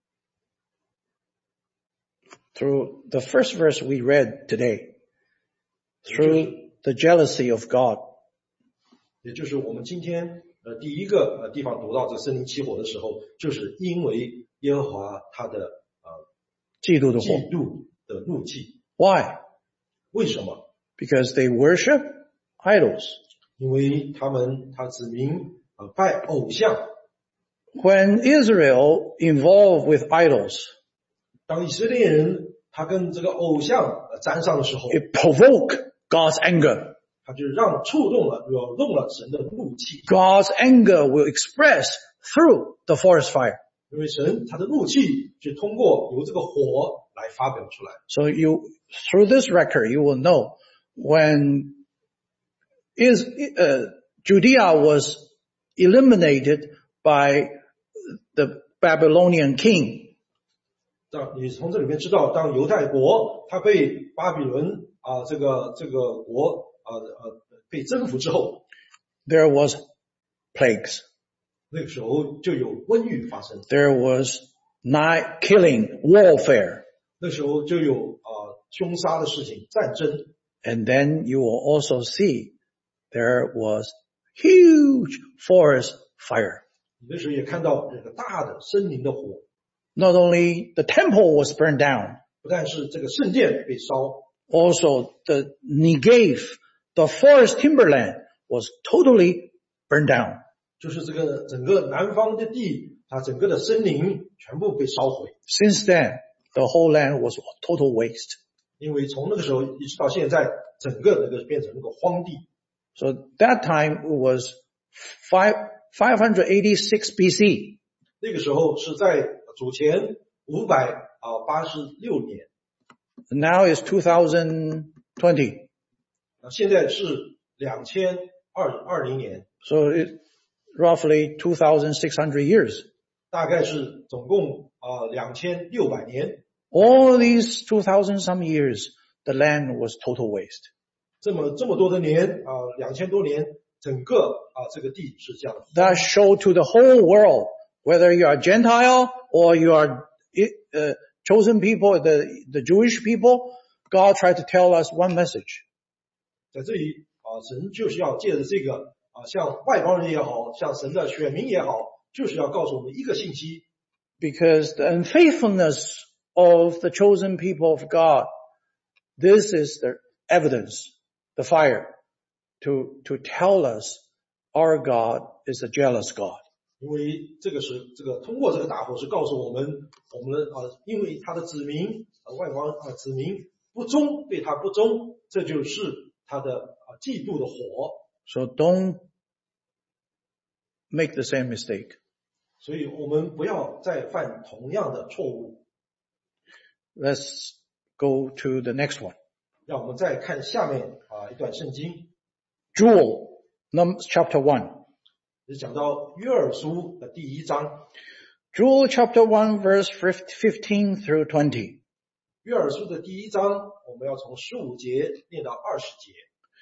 Through the first verse we read today. Through the jealousy of God. 也就是我们今天第一个地方读到这森林起火的时候，就是因为耶和华他的嫉妒的怒气。 Why? 为什么？ Because they worship idols. 因为他子民拜偶像。 When Israel involved with idols, 当以色列人他跟这个偶像沾上的时候， it provoked God's anger. 他就惹动了神的怒气。 God's anger will express through the forest fire. 因为神他的怒气是通过由这个火来发表出来。 So through this record, you will know when Judea was eliminated by the Babylonian king. 你从这里面知道，当犹太国它被巴比伦这个国被征服之后， There was plagues. 那个时候就有瘟疫发生， There was night killing, warfare. 那时候就有凶杀的事情，战争。 And then you will also see there was huge forest fire. 那时候也看到这个大的森林的火， Not only the temple was burned down, 不但是这个圣殿被烧， also the Negev, the forest timberland, was totally burned down. 就是这个整个南方的地，它整个的森林全部被烧毁。 Since then, the whole land was total waste. 因为从那个时候一直到现在，整个那个变成那个荒地。 So that time it was 586 BC. 那个时候是在主前586年， Now is 2020. 现在是2020年， So it's roughly 2,600 years. 大概是总共2600年。 All these 2,000 some years, the land was total waste. 这么多的年2000多年，整个这个地是这样的。 That showed to the whole world, whether you are Gentile or you are chosen people, the Jewish people, God tried to tell us one message. 在这里神就是要借着这个像外邦人也好，像神的选民也好，就是要告诉我们一个信息。 Because the unfaithfulness of the chosen people of God, this is the evidence, the fire, to tell us our God is a jealous God. 因为这个通过这个大火是告诉我们的因为他的子民外邦子民不忠，对他不忠，这就是他的嫉妒的火。 So don't make the same mistake. 所以我们不要再犯同样的错误。 Let's go to the next one. 让我们再看下面一段圣经， Joel, Numbers chapter 1. 是讲到约珥书的第1章。 Joel chapter 1 verse 15 through 20. 约珥书的第1章，我们要从15节念到20节。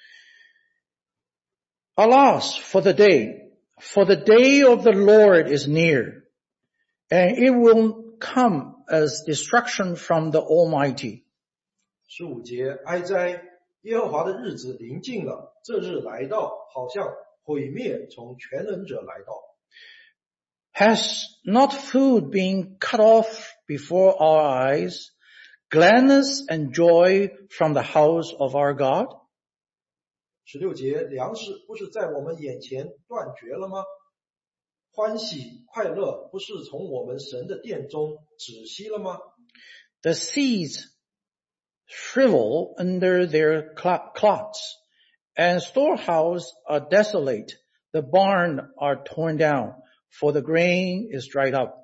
Alas, for the day of the Lord is near, and it will come as destruction from the Almighty. 15节，哀哉！耶和华的日子临近了，这日来到，好像毁灭从全能者来到。 Has not food been cut off before our eyes, gladness and joy from the house of our God? 16节，粮食不是在我们眼前断绝了吗？欢喜快乐不是从我们神的殿中止息了吗？ The seeds shrivel under their clods, and storehouse are desolate. The barn are torn down, for the grain is dried up.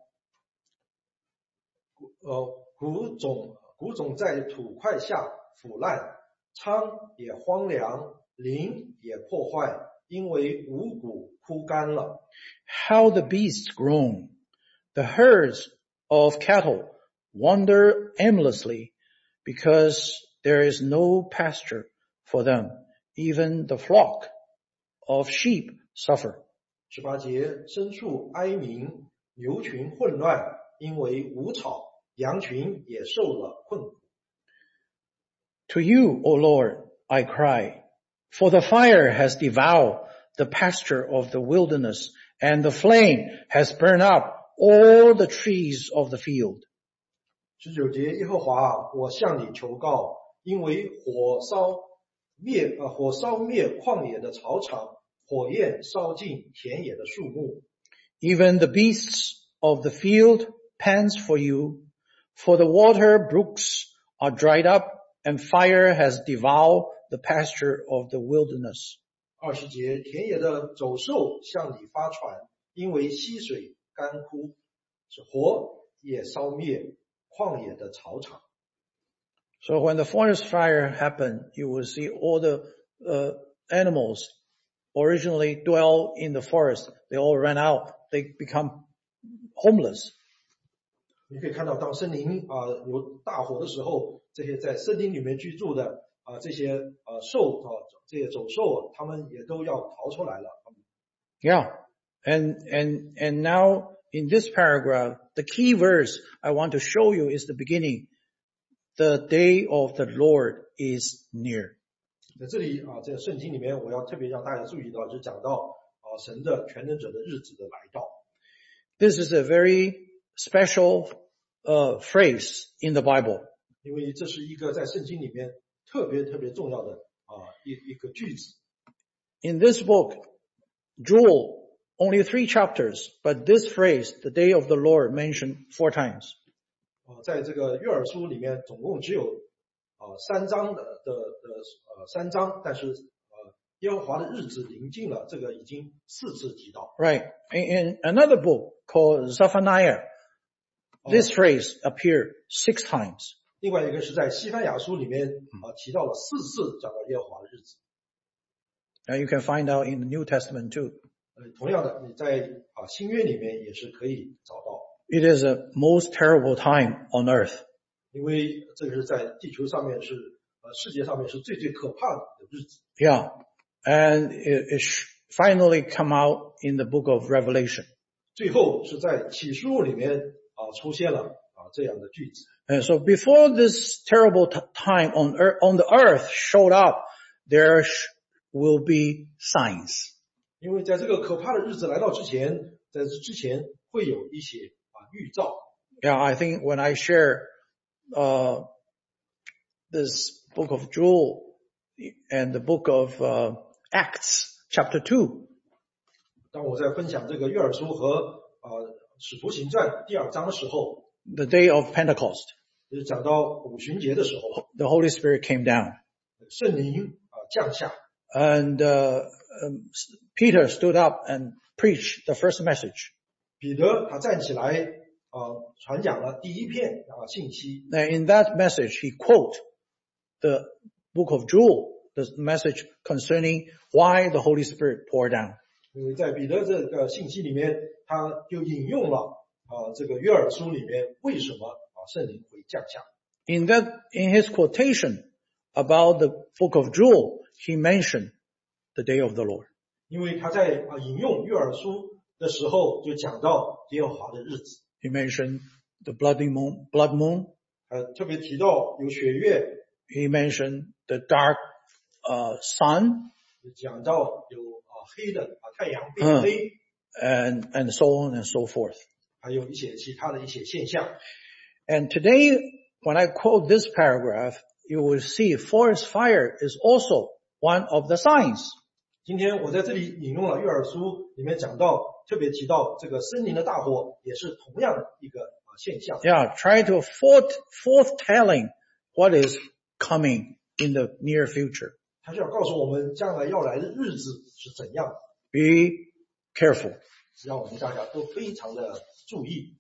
谷种在土块下腐烂，仓也荒凉，林也破坏，因为五谷枯干了。 How the beasts groan. The herds of cattle wander aimlessly, because there is no pasture for them. Even the flock of sheep suffer. 18节，牲畜哀鸣，牛群混乱，因为无草，羊群也受了困苦。 To you, O Lord, I cry, for the fire has devoured the pasture of the wilderness, and the flame has burned up all the trees of the field. 19节，耶和华，我向你求告，因为火烧灭旷野的草场， 火焰烧尽田野的树木， Even the beasts of the field pants for you, for the water brooks are dried up, and fire has devoured the pasture of the wilderness. 20节，田野的走兽向你发喘，因为溪水干枯，是火也烧灭旷野的草场。 So when the forest fire happened, you will see all the animals originally dwell in the forest. They all ran out. They become homeless. 你可以看到，当森林有大火的时候，这些在森林里面居住的这些兽这些走兽，他们也都要逃出来了。 Yeah. And now in this paragraph, the key verse I want to show you is the beginning. The day of the Lord is near. 在这里这个圣经里面，我要特别让大家注意到，就讲到神的全能者的日子的来到。 This is a very special phrase in the Bible. 因为这是一个在圣经里面特别重要的一个句子。 In this book, Joel, only 3 chapters, but this phrase, the day of the Lord, mentioned 4 times. 在这个约珥书里面，总共只有3章3章，但是耶和华的日子临近了，这个已经4次提到。 Right. In another book called Zephaniah, this phrase appeared 6 times. 另外一个是在西番雅书里面提到了4次讲到耶和华的日子。 Now you can find out in the New Testament too. 同样的，你在新约里面也是可以找到。 It is a most terrible time on earth. 因为这个是在地球上面是世界上面是最可怕的日子。 Yeah. And it finally come out in the book of Revelation. 最后是在启示录里面出现了这样的句子。 And so before this terrible time on the earth showed up, there will be signs. 因为在这个可怕的日子来到之前，在这之前会有一些预兆。 Yeah, I think when I share this book of Joel and the book of Acts chapter 2, 当我在分享这个约珥书和使徒行传第2章的时候， the day of Pentecost, 就是讲到五旬节的时候， the Holy Spirit came down. 圣灵降下， And Peter stood up and preached the first message. 彼得他站起来传讲了第一篇信息。 Now in that message, he quote the book of Joel, the message concerning why the Holy Spirit poured down. 因为在彼得这个信息里面，他就引用了这个约珥书里面为什么圣灵会降下。 In his quotation about the book of Joel, he mentioned the day of the Lord. 因为他在引用约珥书的时候，就讲到耶和华的日子。 He mentioned the blood moon. 特别提到有血月， He mentioned the dark sun, 讲到有黑的太阳变黑， and so on and so forth. 还有一些其他的一些现象。 And today, when I quote this paragraph, you will see forest fire is also one of the signs. 今天我在这里引用了约珥书里面讲到，特别提到这个森林的大火，也是同样的一个现象。 Yeah, try to foretelling what is coming in the near future. 他是要告诉我们将来要来的日子是怎样的， Be careful. 让我们大家都非常的注意。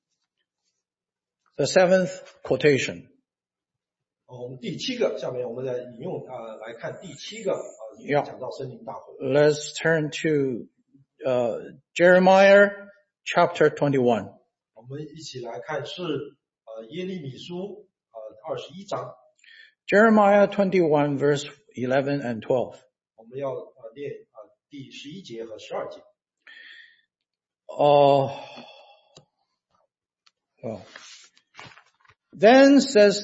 The 7th quotation. 我们第7个，下面我们再引用来看第7个讲到森林大火。 Let's turn to Jeremiah chapter 21. 我们一起来看是耶利米书21章。 Jeremiah 21 verse 11 and 12. 我们要念第11节和12节。 Then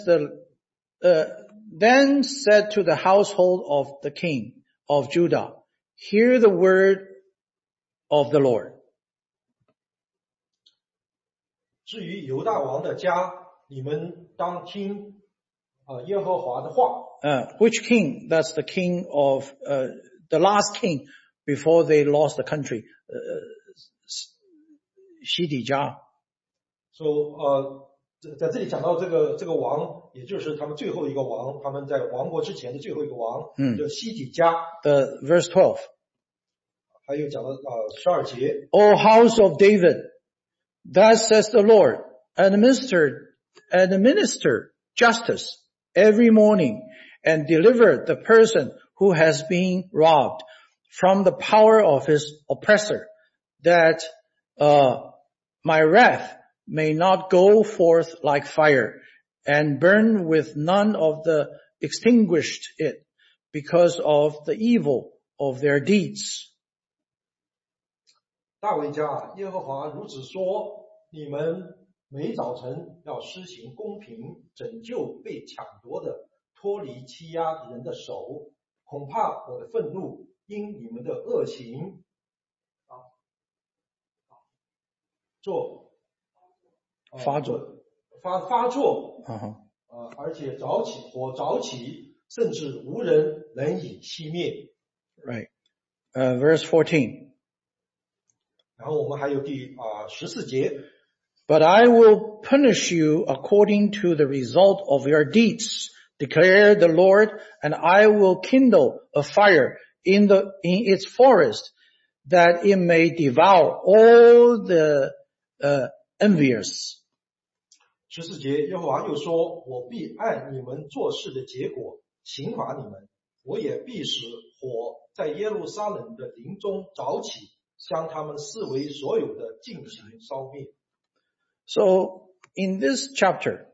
said to the household of the king of Judah, hear the word of the Lord. 至于犹大王的家，你们当听耶和华的话。 Which king? That's the king of the last king before they lost the country, 西底家。 在这里讲到这个王，也就是他们最后一个王，他们在亡国之前的最后一个王，叫西底家。 The verse 12. 还有讲到12节。 O house of David, thus says the Lord, administer justice every morning and deliver the person who has been robbed from the power of his oppressor, that my wrath may not go forth like fire and burn with none of the extinguished it because of the evil of their deeds. 大卫家，耶和华如此说：你们每早晨要施行公平，拯救被抢夺的，脱离欺压人的手。恐怕我的愤怒因你们的恶行发作，而且火早起，甚至无人能以熄灭。 Right. Verse 14. 然后我们还有第14节。 But I will punish you according to the result of your deeds, declare the Lord, and I will kindle a fire in its forest, that it may devour all the envious. 14节，耶和华又说：我必按你们做事的结果刑罚你们，我也必使火在耶路撒冷的林中早起，将他们四围所有的进行烧灭。 So in this chapter,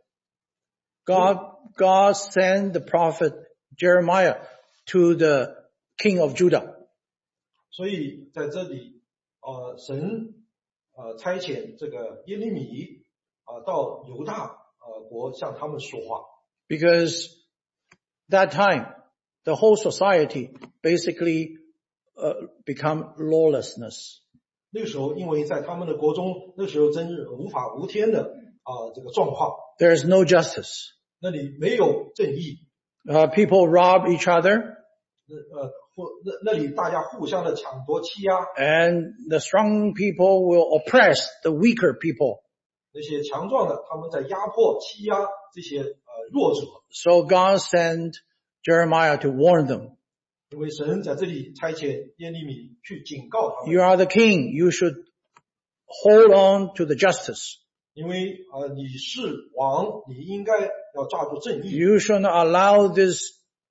God sent the prophet Jeremiah to the king of Judah. 所以在这里，神差遣这个耶利米到犹大国向他们说话。 Because that time, the whole society basically become lawlessness. 那个时候，因为在他们的国中，那时候真是无法无天的这个状况。 There is no justice. 那里没有正义。 People rob each other. 那里大家互相的抢夺欺压。 And the strong people will oppress the weaker people. 那些强壮的，他们在压迫欺压这些弱者。 So God sent Jeremiah to warn them. 因为神在这里差遣耶利米去警告他们。 You are the king. You should hold on to the justice. 因为你是王，你应该要抓住正义。 You should not allow this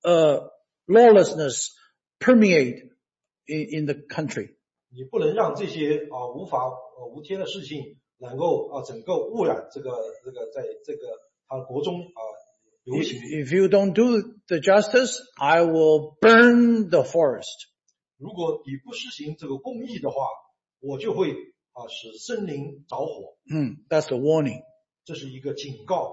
lawlessness permeate in the country. 你不能让这些无法无天的事情能够整个污染这个在这个他国中流行。 If you don't do the justice, I will burn the forest. 如果你不实行这个公义的话，我就会使森林着火。 That's the warning. 这是一个警告。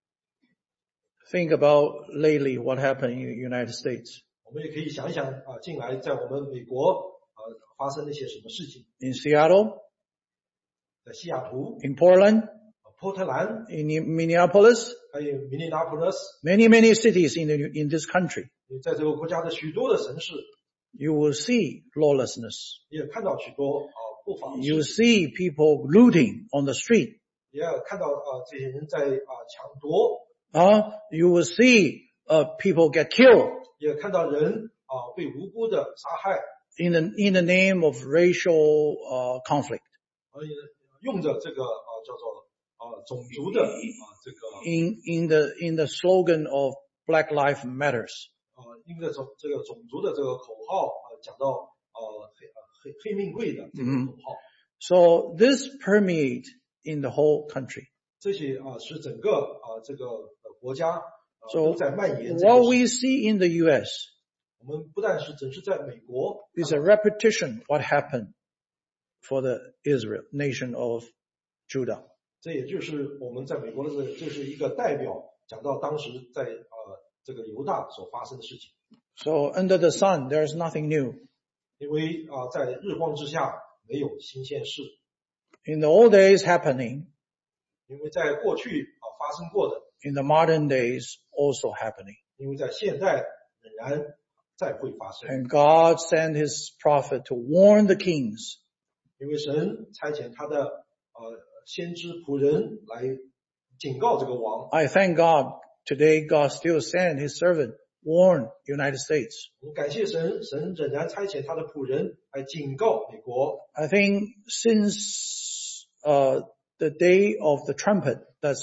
Think about lately what happened in the United States. 我们也可以想一想近来在我们美国发生了一些什么事情。 In Seattle, 在西雅图 in Portland, 波特兰 in Minneapolis, 还有 Minneapolis, many cities in this country. 在这个国家的许多的城市 You will see lawlessness. 也看到许多不法的 You 事情， see people looting on the street. 也看到这些人在抢夺， You will see people get killed 也看到人被无辜的杀害， in the name of racial conflict. 用着这个叫做种族的这个 In the slogan of Black Lives Matters. 因着这个种族的这个口号讲到黑命贵的这个口号。 So this permeate in the whole country. 这些使整个这个国家 So 都在蔓延。 what we see in the U.S. 我们不但是只是在美国 is a repetition what happened for the Israel nation of Judah. 这也就是我们在美国的这是一个代表讲到当时在这个犹大所发生的事情。 So under the sun, there is nothing new. 因为在日光之下没有新鲜事。 In the old days happening, 因为在过去发生过的， in the modern days also happening. 因为在现代仍然再会发生。 And God sent his prophet to warn the kings. 因为神差遣他的先知仆人来警告这个王。 I thank God today God still sent his servant warn United States. 我们感谢神，神仍然差遣他的仆人来警告美国。 I think since the day of the trumpet, that's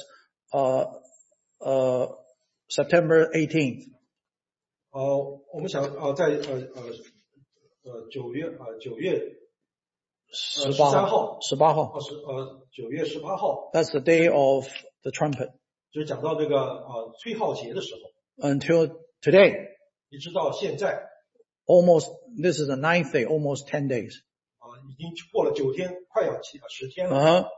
September 18th. 我们想在9月13号 18号 9月18号 That's the day of the trumpet. 就是讲到这个吹号节的时候， Until today, 一直到现在 almost, this is the 9th day, almost 10 days. 已经过了9天，快要10天了。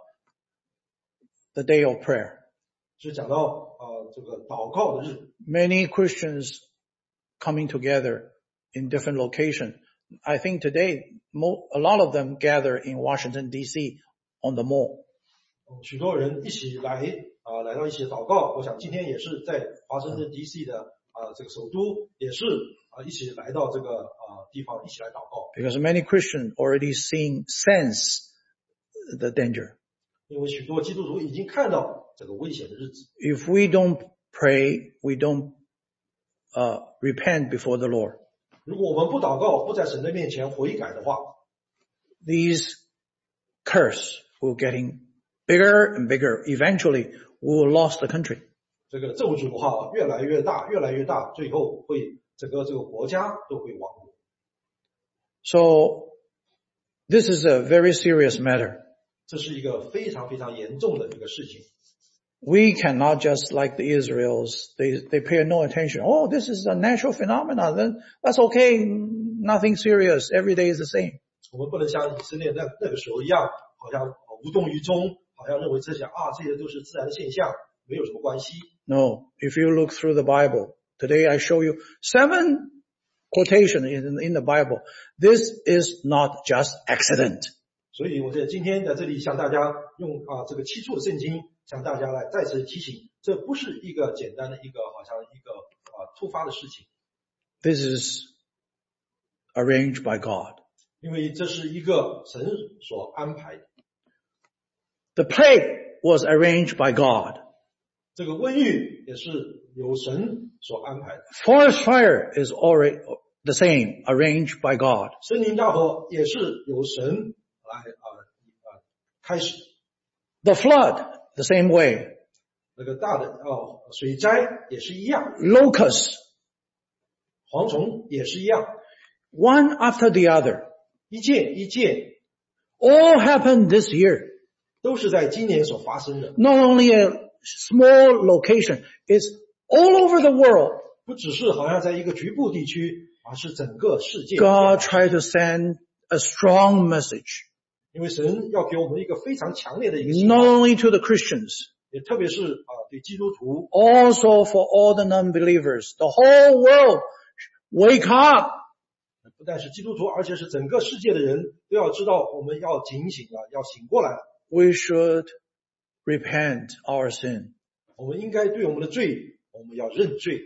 The day of prayer. 是讲到这个祷告的日。 Many Christians coming together in different locations. I think today, a lot of them gather in Washington, D.C. on the mall. 许多人一起来到一起祷告。我想今天也是在华盛顿 D.C. 的这个首都，也是一起来到这个地方一起来祷告。 Because many Christians already sense the danger. 因为许多基督徒已经看到这个危险的日子。 If we don't pray, we don't repent before the Lord. 如果我们不祷告，不在神的面前悔改的话， These curse will getting bigger and bigger. Eventually, we will lose the country. 这个咒诅的话越来越大，越来越大，最后会整个这个国家都会亡国。 So, this is a very serious matter. 这是一个非常非常严重的一个事情。 We cannot just like the Israels, they pay no attention. Oh, this is a natural phenomenon. Then that's okay. Nothing serious. Every day is the same. 我们不能像以色列那个时候一样，好像无动于衷，好像认为这些都是自然的现象，没有什么关系。 No. If you look through the Bible, today I show you 7 quotations in the Bible. This is not just accident. 所以我今天在这里向大家用这个7处的圣经向大家来再次提醒，这不是一个简单的好像一个突发的事情。 This is arranged by God. 因为这是一个神所安排的。 The plague was arranged by God. 这个瘟疫也是由神所安排的。 Forest fire is already the same, arranged by God. 森林大火也是由神来开始。 The flood, the same way. 那个大的水灾也是一样， Locusts, 蝗虫也是一样， one after the other. 一件一件 All happened this year. 都是在今年所发生的。 Not only a small location, it's all over the world. 不只是好像在一个局部地区，而是整个世界。 God tried to send a strong message, 因为神要给我们一个非常强烈的一个信 not 号， only to the Christians, 也特别是对基督徒， also for all the non-believers. The whole world, wake up. 不但是基督徒，而且是整个世界的人都要知道，我们要警醒了，要醒过来了。 We should repent our sin. 我们应该对我们的罪，我们要认罪。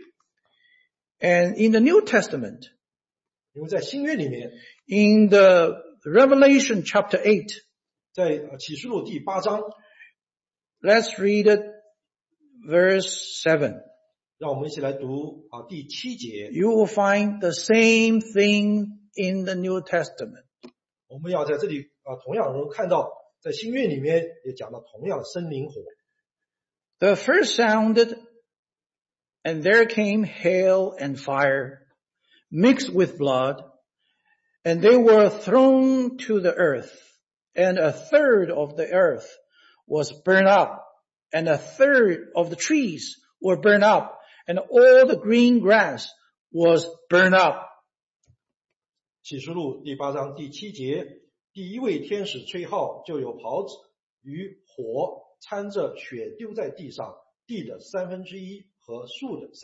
And in the New Testament, 因为在新约里面， in the Revelation chapter 8, 在启示录第8章， let's read it, verse 7. 让我们一起来读第7节。 You will find the same thing in the New Testament. 我们要在这里同样能看到，在新约里面也讲到同样的森林火。 The first sounded, and there came hail and fire, mixed with blood, and they were thrown to the earth, and 1/3 of the earth was burned up, and 1/3 of the trees were burned up, and all the green grass was burned up. 启示录第8章第7节，第一位天使吹号，就有袍子与火掺着血丢在地上，地的1/3和树的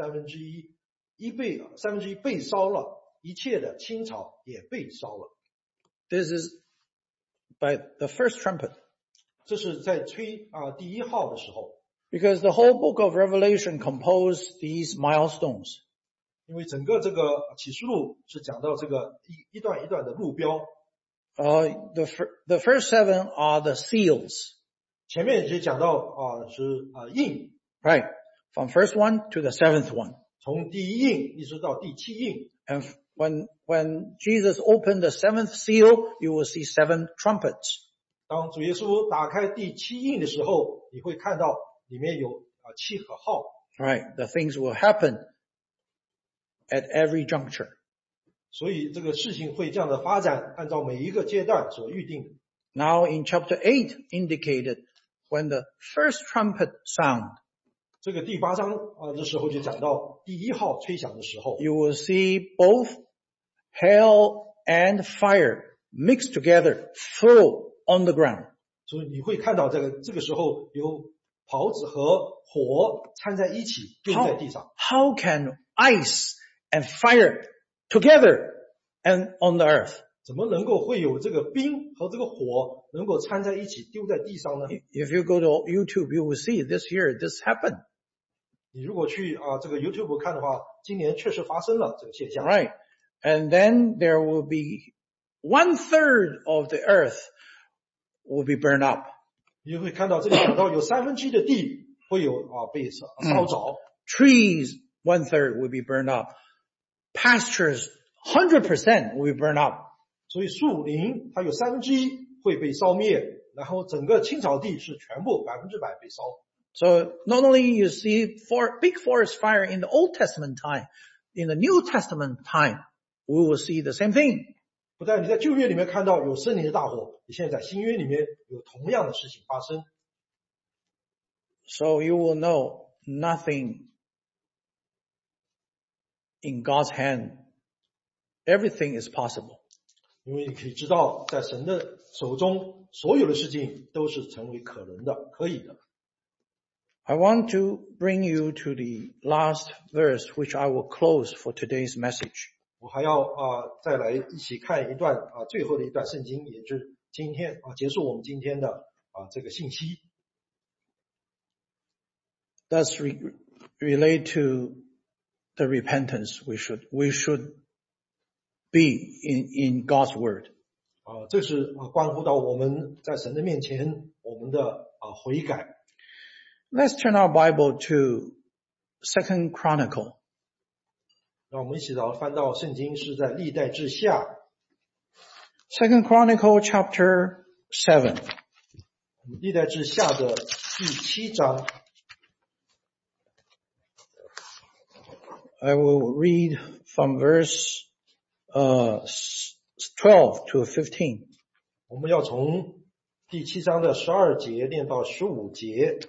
1/3被烧了，一切的青草也被烧了。 This is by the first trumpet. 这是在吹第1号的时候， Because the whole book of Revelation composed these milestones. 因为整个这个启示录是讲到这个一段一段的路标。 The first 7 are the seals. 前面就讲到是印。 Right. From first one to the 7th one. 从第一印一直到第7印。 And when Jesus opened the 7th seal, you will see 7 trumpets. 当主耶稣打开第7印的时候，你会看到里面有7个号。 Right. The things will happen at every juncture. 所以这个事情会这样的发展，按照每一个阶段所预定的。 Now in chapter 8 indicated when the first trumpet sound. 这个第8章的时候就讲到第1号吹响的时候。 You will see both hail and fire mixed together, throw on the ground. 所以你会看到这个时候有袍子和火掺在一起丢在地上。 How can ice and fire together and on the earth? 怎么能够会有这个冰和这个火能够掺在一起丢在地上呢？ If you go to YouTube, you will see this year this happened. 你如果去这个 YouTube 看的话，今年确实发生了这个现象。 Right. And then there will be 1/3 of the earth will be burned up. 你会看到这里讲到有1/3的地会有被烧着。 Trees 1/3 will be burned up. Pastures 100% will be burned up. 所以树林它有1/3会被烧灭，然后整个青草地是全部100%被烧。 So not only you see big forest fire in the Old Testament time, in the New Testament time, we will see the same thing. 不但你在旧约里面看到有森林的大火，你现在在新约里面有同样的事情发生。 So you will know nothing in God's hand. Everything is possible. 因为你可以知道，在神的手中，所有的事情都是成为可能的，可以的。 I want to bring you to the last verse, which I will close for today's message. 我还要再来一起看一段最后的一段圣经，也就是今天结束我们今天的这个信息。 That's relate to the repentance we should be in God's word. 这是关乎到我们在神的面前我们的悔改。 Let's turn our Bible to 2 Chronicle. 让我们一起翻到圣经是在历代志下。 2 Chronicle chapter 7. 历代志下的第7章。 I will read from verse 12 to 15. 我们要从第7章的12节念到15节。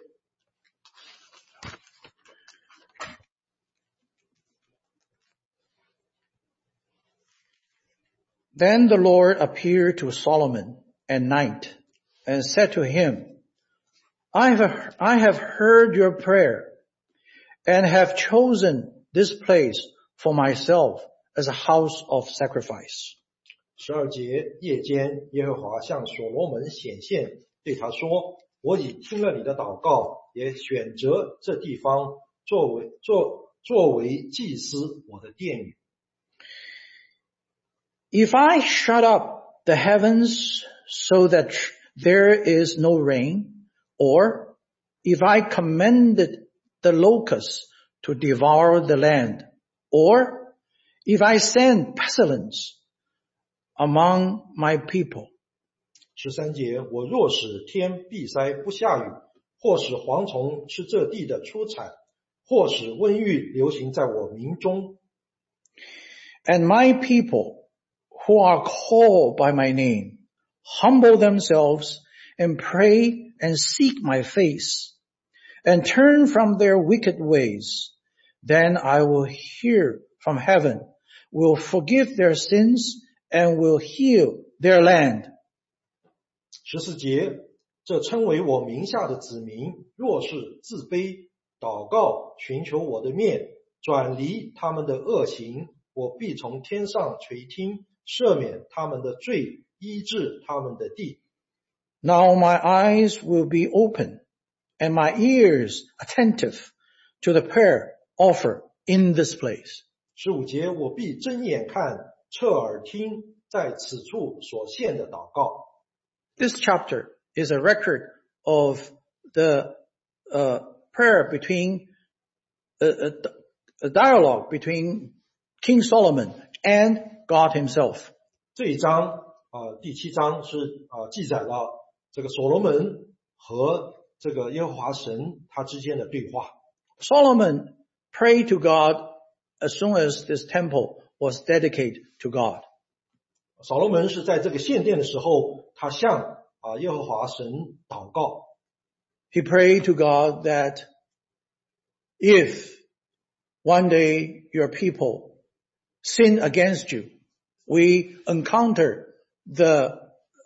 Then the Lord appeared to Solomon at night and said to him, I have heard your prayer and have chosen this place for myself as a house of sacrifice. 12节，夜间，耶和华向所罗门显现，对他说：我已听了你的祷告，也选择这地方作为祭司我的殿宇。 If I shut up the heavens so that there is no rain, or if I commanded the locusts to devour the land, or if I send pestilence among my people. 13节，我若使天闭塞不下雨，或使蝗虫吃这地的出产，或使瘟疫流行在我民中。 And my people who are called by my name humble themselves and pray and seek my face and turn from their wicked ways. Then I will hear from heaven, will forgive their sins and will heal their land. 14节，这称为我名下的子民，若是自卑，祷告，寻求我的面，转离他们的恶行，我必从天上垂听，赦免他们的罪，医治他们的地。 Now my eyes will be open and my ears attentive to the prayer offered in this place. 15节，我必睁眼看，侧耳听，在此處所獻的禱告。 This chapter is a record of the prayer between a dialogue between King Solomon and God himself. 这一章第7章是记载了这个所罗门和这个耶和华神他之间的对话。 Solomon prayed to God as soon as this temple was dedicated to God. 所罗门是在这个献殿的时候，他向耶和华神祷告。 He prayed to God that if one day your people sin against you, we encounter the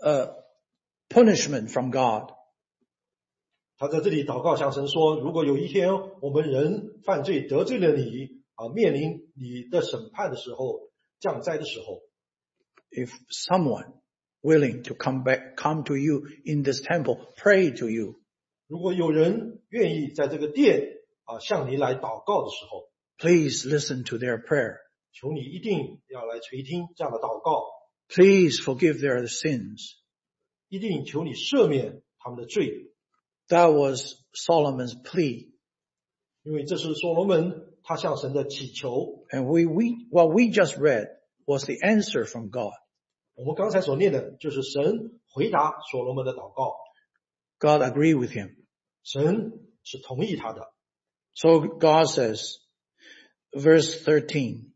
punishment from God. 他在这里祷告向神说，如果有一天我们人犯罪得罪了你面临你的审判的时候，降灾的时候， If someone willing to come to you in this temple, pray to you, 如果有人愿意在这个殿向你来祷告的时候， please listen to their prayer. 求你一定要来垂听这样的祷告， Please forgive their sins. 一定求你赦免他们的罪， That was Solomon's plea. 因为这是所罗门他向神的祈求。 And what we just read was the answer from God. 我们刚才所念的就是神回答所罗门的祷告， God agreed with him. 神是同意他的。 So God says, verse 13,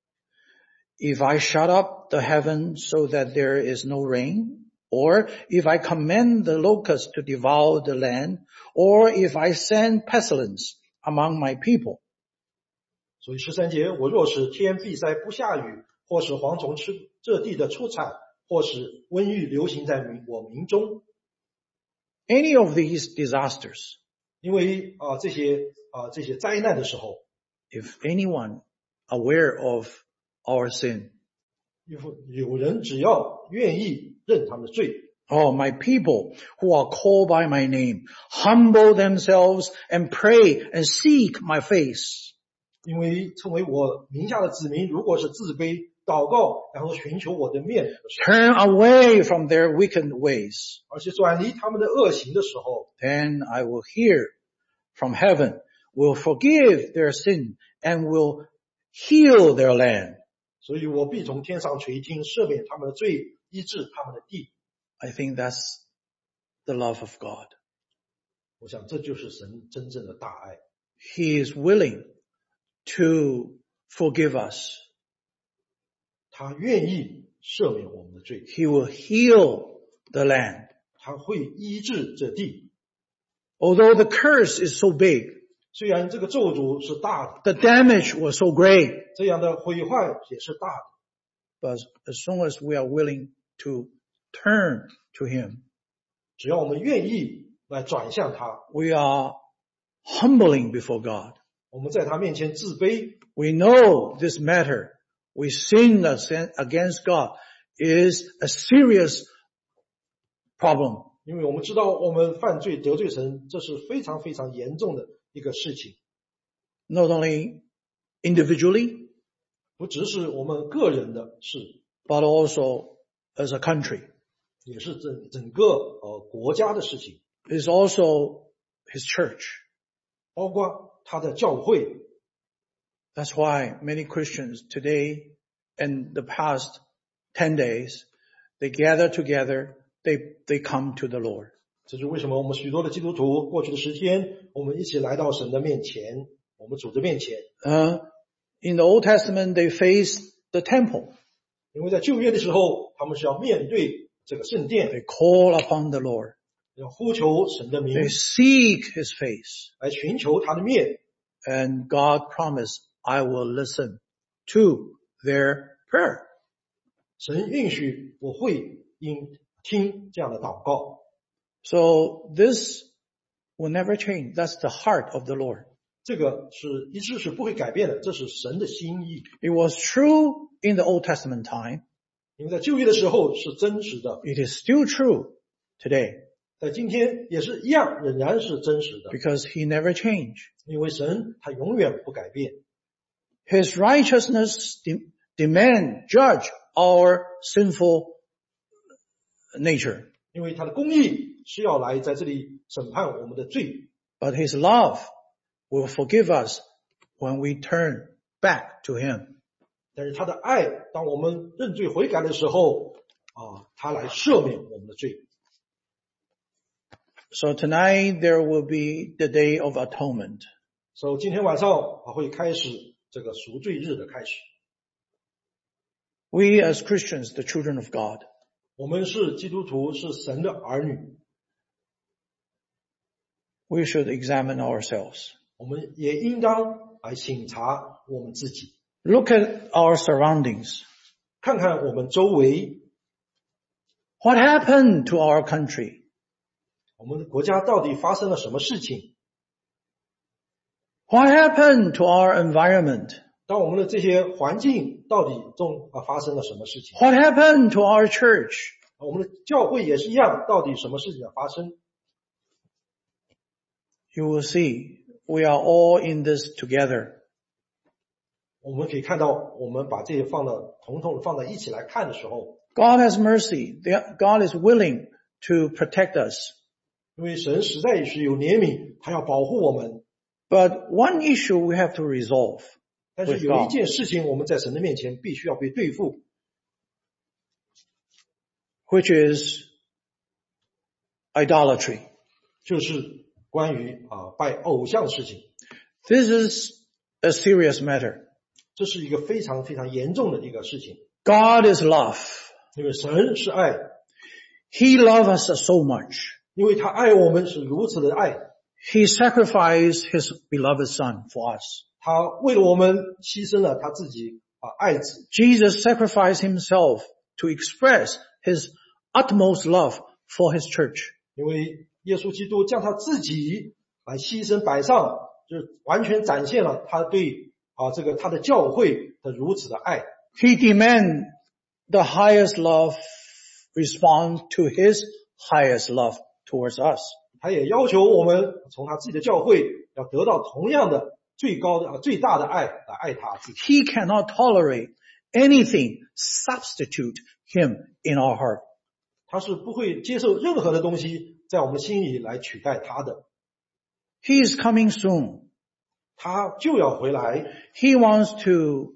if I shut up the heavens so that there is no rain, or if I command the locusts to devour the land, or if I send pestilence among my people. 所以13节，我若使天闭塞不下雨，或使蝗虫吃这地的出产，或使瘟疫流行在我民中。 Any of these disasters, 因为这些灾难的时候， if anyone aware of our sin, 有人只要愿意认他们的罪， oh, my people who are called by my name, humble themselves and pray and seek my face. 因为成为我名下的子民，如果是自卑祷告，然后寻求我的面， turn away from their wicked ways, 而且转离他们的恶行的时候， then I will hear from heaven, will forgive their sin, and will heal their land. 所以我必从天上垂听，赦免他们的罪，医治他们的地。 I think that's the love of God. 我想这就是神真正的大爱， He is willing to forgive us. 他愿意赦免我们的罪， He will heal the land. 他会医治这地。 Although the curse is so big, 虽然这个咒诅是大的， the damage was so great, 这样的毁坏也是大的， but as soon as we are willing to turn to Him, 只要我们愿意来转向他， we are humbling before God. 我们在他面前自卑， We know this matter. We sin against God is a serious problem. 因为我们知道我们犯罪得罪神，这是非常非常严重的一个事情， Not only individually, 不只是我们个人的事， but also as a country. 也是整个国家的事情， It's also His church. 包括他的教会。 That's why many Christians today and the past 10 days, they gather together, they come to the Lord. 这是为什么我们许多的基督徒过去的10天，我们一起来到神的面前，我们主的面前。 In the Old Testament, they faced the temple. 因为在旧约的时候，他们是要面对这个圣殿， They call upon the Lord. 要呼求神的名， They seek His face. 来寻求他的面。 And God promised, I will listen to their prayer. 神允许我会听这样的祷告， So this will never change. That's the heart of the Lord. 这个是一直是不会改变的，这是神的心意。 It was true in the Old Testament time. 因为在旧约的时候是真实的， It is still true today 在今天也是一样，仍然是真实的。 because He never changed. 因为神他永远不改变， His righteousness judge our sinful nature. 因为他的公义是要来在这里审判我们的罪， But His love will forgive us when we turn back to Him. 但是他的爱，当我们认罪悔改的时候，他来赦免我们的罪。 So tonight there will be the day of atonement. 所以今天晚上会开始这个赎罪日的开始。 We as Christians, the children of God, 我们是基督徒，是神的儿女， we should examine ourselves. 我们也应当来省察我们自己， Look at our surroundings. 看看我们周围， What happened to our country? 我们的国家到底发生了什么事情？ What happened to our environment? 当我们的这些环境到底发生了什么事情？ What happened to our church? 我们的教会也是一样，到底什么事情的发生？ You will see we are all in this together. 我们可以看到，我们把这些统统放在一起来看的时候， God has mercy. God is willing to protect us. 因为神实在是有怜悯，他要保护我们。 But one issue we have to resolve. 但是有一件事情，我们在神的面前必须要被对付， Which is idolatry. 就是关于拜偶像的事情。 This is a serious matter. 这是一个非常非常严重的一个事情， God is love. 因为神是爱， He loved us so much. 因为他爱我们是如此的爱， He sacrificed His beloved Son for us. 他为了我们牺牲了他自己爱子。 Jesus sacrificed Himself to express His utmost love for His church. 因为耶稣基督将他自己来牺牲摆上，就是完全展现了他对他的教会的如此的爱。 He demands the highest love respond to His highest love towards us. 他也要求我们从他自己的教会要得到同样的最高的最大的爱来爱他自己。 He cannot tolerate anything substitute Him in our heart. 他是不会接受任何的东西在我们心里来取代他的。 He is coming soon. 他就要回来， He wants to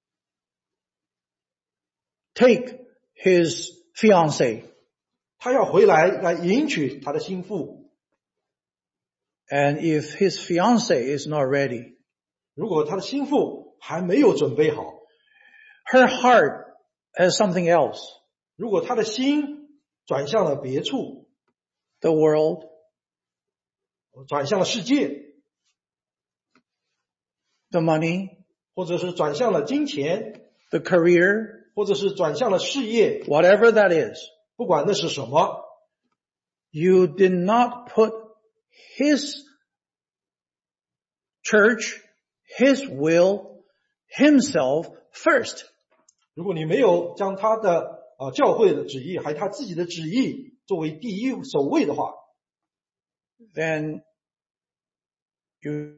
take His fiancée. 他要回来迎娶他的心腹。 And if his fiancée is not ready, 如果他的心腹还没有准备好， her heart has something else. 如果他的心转向了别处， The world, 转向了世界， the money, 或者是转向了金钱， the career, 或者是转向了事业， whatever that is. 不管那是什么， You did not put His church, His will, Himself first. 如果你没有将他的教会的旨意还有他自己的旨意作为第一首位的话， Then you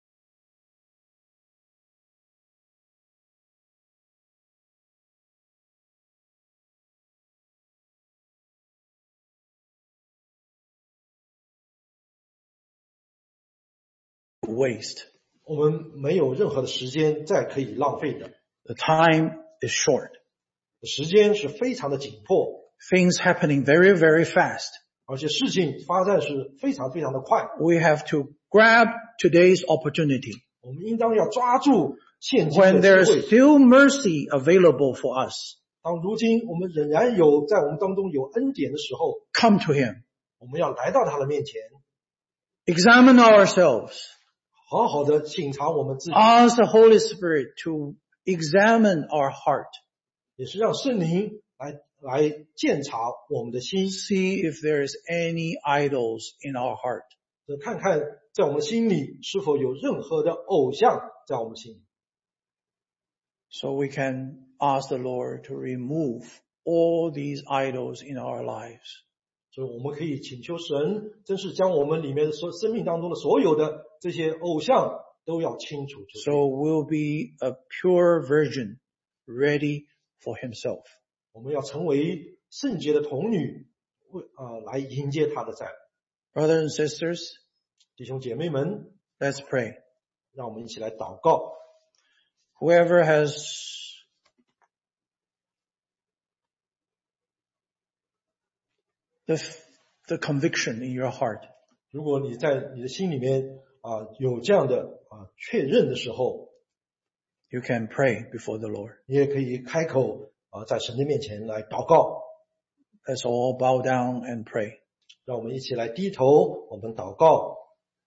waste. 我们没有任何的时间再可以浪费的， The time is short. 时间是非常的紧迫， Things happening very, very fast. 而且事情发展是非常非常的快。 We have to grab today's opportunity. 我们应当要抓住现今 When 的 there 机 is 会。 still mercy available for us, 当如今我们仍然有在我们当中有恩典的时候， come to Him. 我们要来到他的面前， Examine ourselves. 好好的省察我们自己， Ask the Holy Spirit to examine our heart. 也是让圣灵来鉴察我们的心， See if there is any idols in our heart. 看看在我们心里是否有任何的偶像在我们心里， So we can ask the Lord to remove all these idols in our lives. 所以我们可以请求神，真是将我们里面生命当中的所有的这些偶像都要清楚这 So 点。 we'll be a pure virgin ready for himself. 我们要成为圣洁的童女，来迎接他的再来。 Brothers and sisters, 弟兄姐妹们， let's pray. 让我们一起来祷告。 Whoever has the conviction in your heart, 如果你在你的心里面有这样的确认的时候， you can pray before the Lord. 你也可以开口在神的面前来祷告。 Let's all bow down and pray. 让我们一起来低头，我们祷告。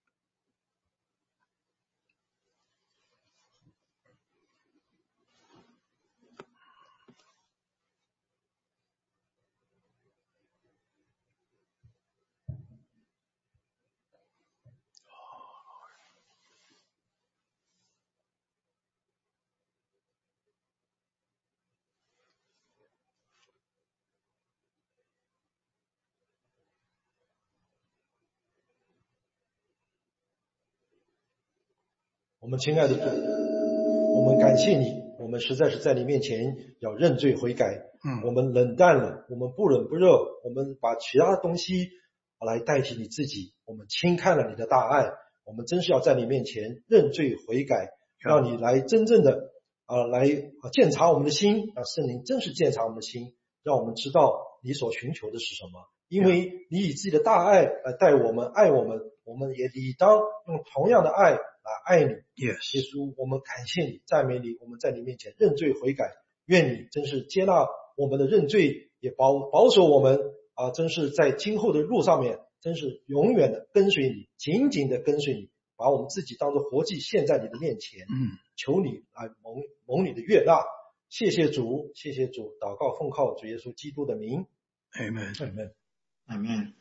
我们亲爱的主，我们感谢你，我们实在是在你面前要认罪悔改。我们冷淡了，我们不冷不热，我们把其他的东西来代替你自己，我们轻看了你的大爱。我们真是要在你面前认罪悔改，让你来真正的来鉴察我们的心，让圣灵真是鉴察我们的心，让我们知道你所寻求的是什么。因为你以自己的大爱来待我们，爱我们，我们也理当用同样的爱来爱你。 Yes. 耶稣，我们感谢你，赞美你，我们在你面前认罪悔改，愿你真是接纳我们的认罪，也保守我们真是在今后的路上面，真是永远的跟随你，紧紧的跟随你，把我们自己当作活祭献在你的面前。求你来蒙你的悦纳。谢谢主，谢谢主，祷告奉靠主耶稣基督的名。 Amen. Amen。 Amen.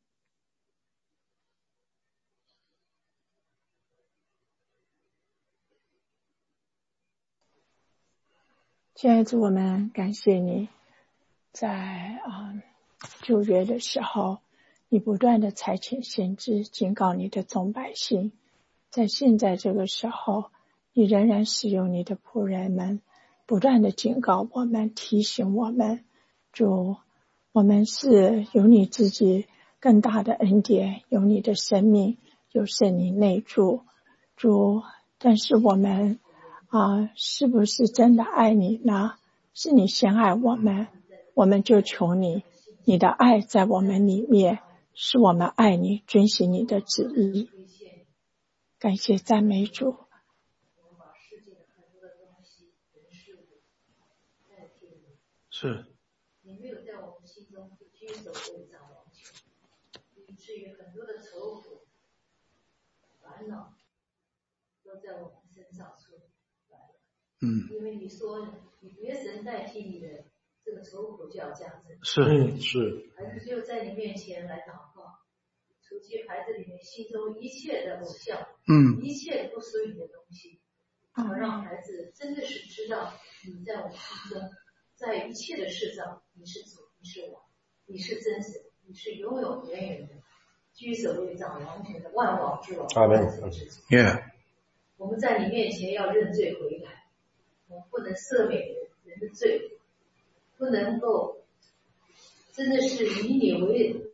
亲爱的主，我们感谢你，在9月的时候，你不断的差遣先知警告你的众百姓，在现在这个时候，你仍然使用你的仆人们，不断的警告我们，提醒我们，主，我们是有你自己更大的恩典，有你的生命，有圣灵内住，主，但是我们是不是真的爱你呢？是你先爱我们，我们就求你，你的爱在我们里面，使我们爱你，遵行你的旨意。感谢赞美主。 是。 你没有在我们心中居首位掌王权，以至于很多的愁苦、烦恼都在我们身上出来了。因为你说你别神代替你的这个愁苦就要这样子。 是。 孩子只有在你面前来祷告，除去孩子里面心中一切的偶像，一切不属于你的东西，要让孩子真的是知道你在我们心中。在一切的事上，你是主，你是我，你是真神，你是永永远远的居首位掌王权的万王之王。 阿门。 我们在你面前要认罪悔改，我们不能赦免人的罪，不能够真的是以你为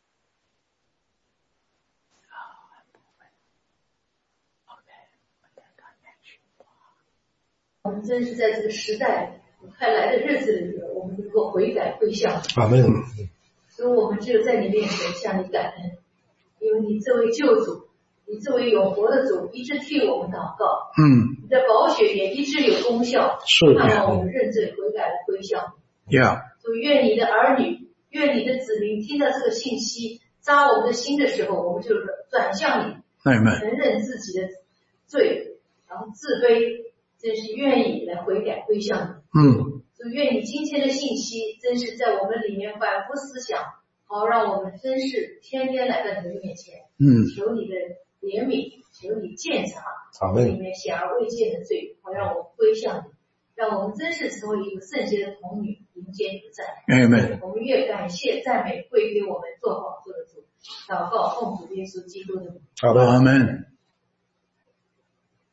我们真是在这个时代快来的日子里面，我们能够悔改归向你。 阿门。 所以我们只有在你面前向你感恩，因为你这位救主，你这位永活的主，一直替我们祷告。你的宝血也一直有功效， 是。 盼望我们认罪悔改的归向你。所以愿你的儿女，愿你的子民听到这个信息，扎我们的心的时候，我们就转向你，承认自己的罪，然后自卑。真是愿意来悔改归向你。所以愿你今天的信息真是在我们里面反复思想，好让我们真是天天来到你的面前。求你的怜悯，求你鉴察里面显而未见的罪，好让我们归向你，让我们真是成为一个圣洁的童女，迎接你的再来。我们越感谢赞美归给我们做宝座的主，祷告奉主耶稣基督的名。 阿门。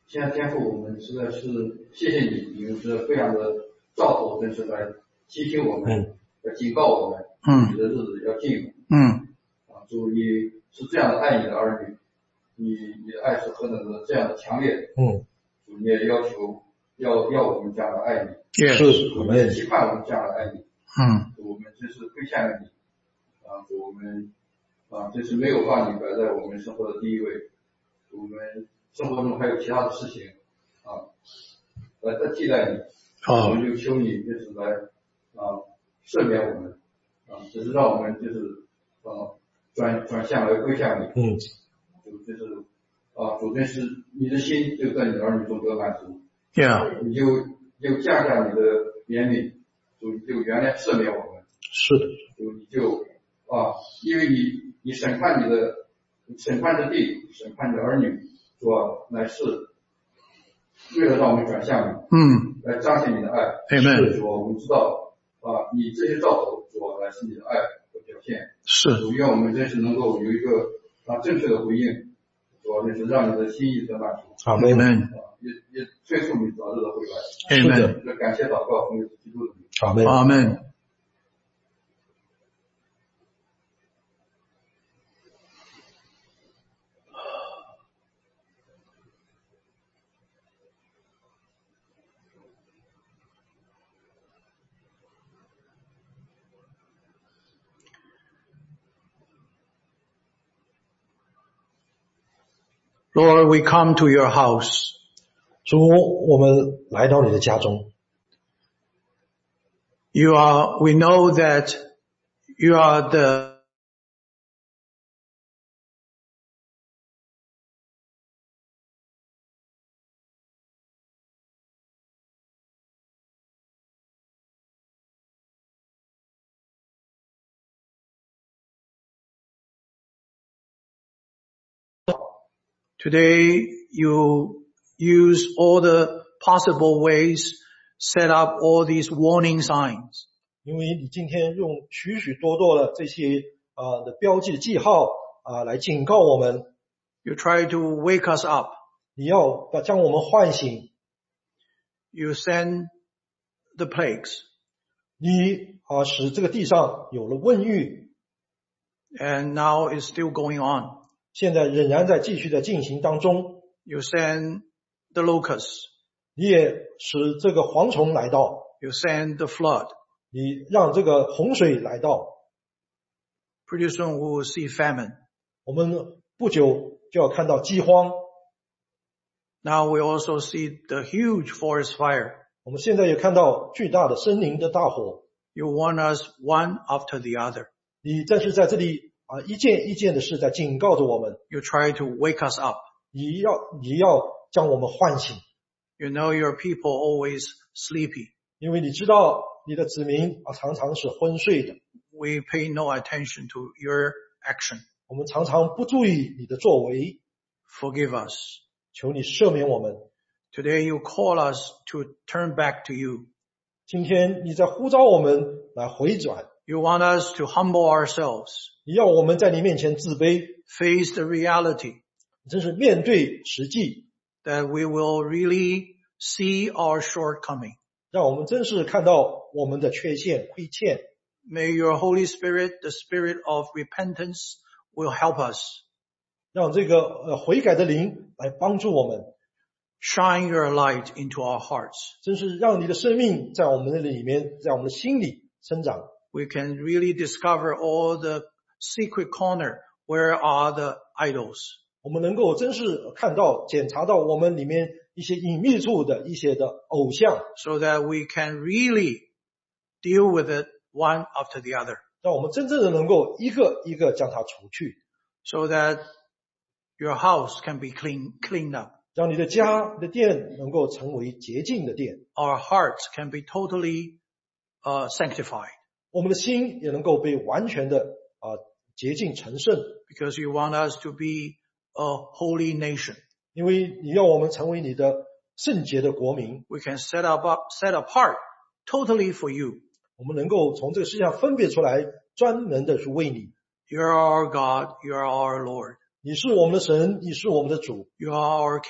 现在天父，我们实在是谢谢你，你用这各样的兆头，真是来提醒我们，要警告我们，你的日子要近。主，你是这样的爱你的儿女，你的爱是何等的这样的强烈。主，你也要求要我们这样的爱你， 是我们也期盼我们这样的爱你。主，我们真是归向于你。主，我们真是没有把你摆在我们生活的第一位。我们生活中还有其他的事情来替代你。我们就求你就是来赦免我们只是让我们就是转向来归向你。就是主真是你的心就在你的儿女中得满足。你就降下你的怜悯，主你就原谅赦免我们。 是的。 主你就因为你审判的地，审判你的儿女，主乃是为了让我们转向你，来彰显你的爱。主我们知道你这些兆头，主乃是你的爱的表现。主愿我们真是能够有一个正确的回应，主真是让你的心意得满足。 阿们。 也催促你早日的回来。 是的。 感谢祷告，奉耶稣基督的名。 阿们。 阿们。Lord, we come to your house. 主，我们来到你的家中。 We know that you are the Today you use all the possible ways, set up all these warning signs. 因为你今天用许许多多的这些的标记的记号来警告我们。 You try to wake us up. 你要将我们唤醒。 You send the plagues. 你使这个地上有了瘟疫。 And now it's still going on. 现在仍然在继续的进行当中。 You send the locusts. 你也使这个蝗虫来到。 You send the flood. 你让这个洪水来到。 Pretty soon we will see famine. 我们不久就要看到饥荒。 Now we also see the huge forest fire. 我们现在也看到巨大的森林的大火。 You warn us one after the other. 你正是在这里一件一件的事在警告着我们。 You try to wake us up. 你要将我们唤醒。 You know your people always sleepy. 因为你知道你的子民常常是昏睡的。 We pay no attention to your action. 我们常常不注意你的作为。 Forgive us. 求你赦免我们。 Today you call us to turn back to you. 今天你在呼召我们来回转。 You want us to humble ourselves. 你要我们在你面前自卑。 Face the reality. 真是面对实际。 That we will really see our shortcoming. 让我们真是看到我们的缺陷亏欠。 May your Holy Spirit, the Spirit of repentance, will help us. 让这个悔改的灵来帮助我们。 Shine your light into our hearts. 真是让你的生命在我们的里面，在我们的心里生长。 We can really discover all the secret corner. Where are the idols? 我们能够真是看到检查到我们里面一些隐秘处的一些的偶像。 So that we can really deal with it one after the other. 让我们真正的能够一个一个将它除去。 So that your house can be cleaned up. 让你的家、你的殿能够成为洁净的殿。 Our hearts can be totally sanctified. 我们的心也能够被完全的洁净成圣。 Because you want us to be a holy nation. 因为你要我们成为你的圣洁的国民。 We can set apart totally for you. 我们能够从这个世界上分别出来，专门的去为你。 You are our God. You are our Lord. 你是我们的神，你是我们的主。 You are our King.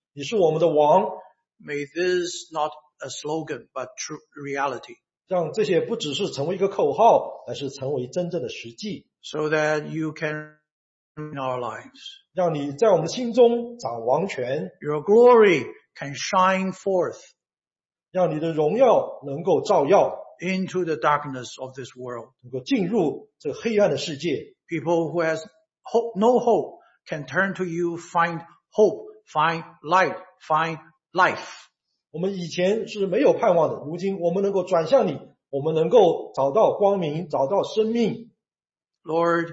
你是我们的王。 May this not a slogan, but true reality. 让这些不只是成为一个口号，而是成为真正的实际。 So that you can in our lives. 让你在我们的心中掌王权。 Your glory can shine forth. 让你的荣耀能够照耀 into the darkness of this world. 能够进入这黑暗的世界。 People who has hope, no hope can turn to you, find hope, find light, find life. 我们以前是没有盼望的，如今我们能够转向你，我们能够找到光明，找到生命。 Lord,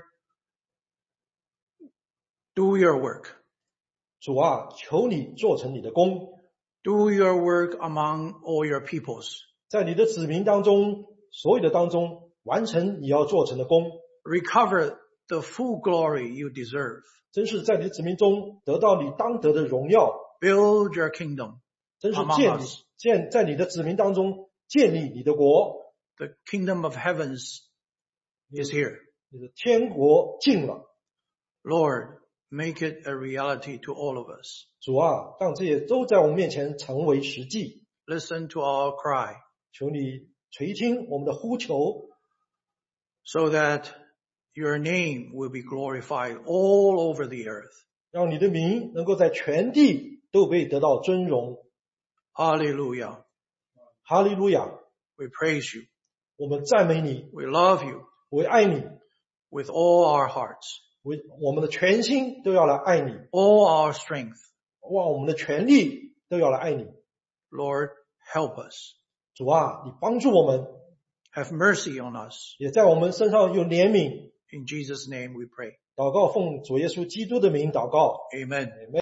do your work. 主啊，求你做成你的工。 Do your work among all your peoples. 在你的子民当中，所有的当中，完成你要做成的工。 Recover the full glory you deserve. 真是在你的子民中得到你当得的荣耀。 Build your kingdom. 真是在你的子民当中建立你的国。 The kingdom of heavens is here. 你的天国近了。 Lord, make it a reality to all of us. 主啊，让这些都在我们面前成为实际。 Listen to our cry. 求你垂听我们的呼求。 So that your name will be glorified all over the earth. 让你的名能够在全地都被得到尊荣。 Hallelujah. 哈利路亚。 We praise you. 我们赞美你。 We love you. 我爱你。 With all our hearts. 我们的全心都要来爱你。 All our strength. 我们的全力都要来爱你。 Lord, help us. 主啊，你帮助我们。 Have mercy on us. 也在我们身上有怜悯。 In Jesus' name we pray. 祷告奉主耶稣基督的名祷告。 Amen. Amen.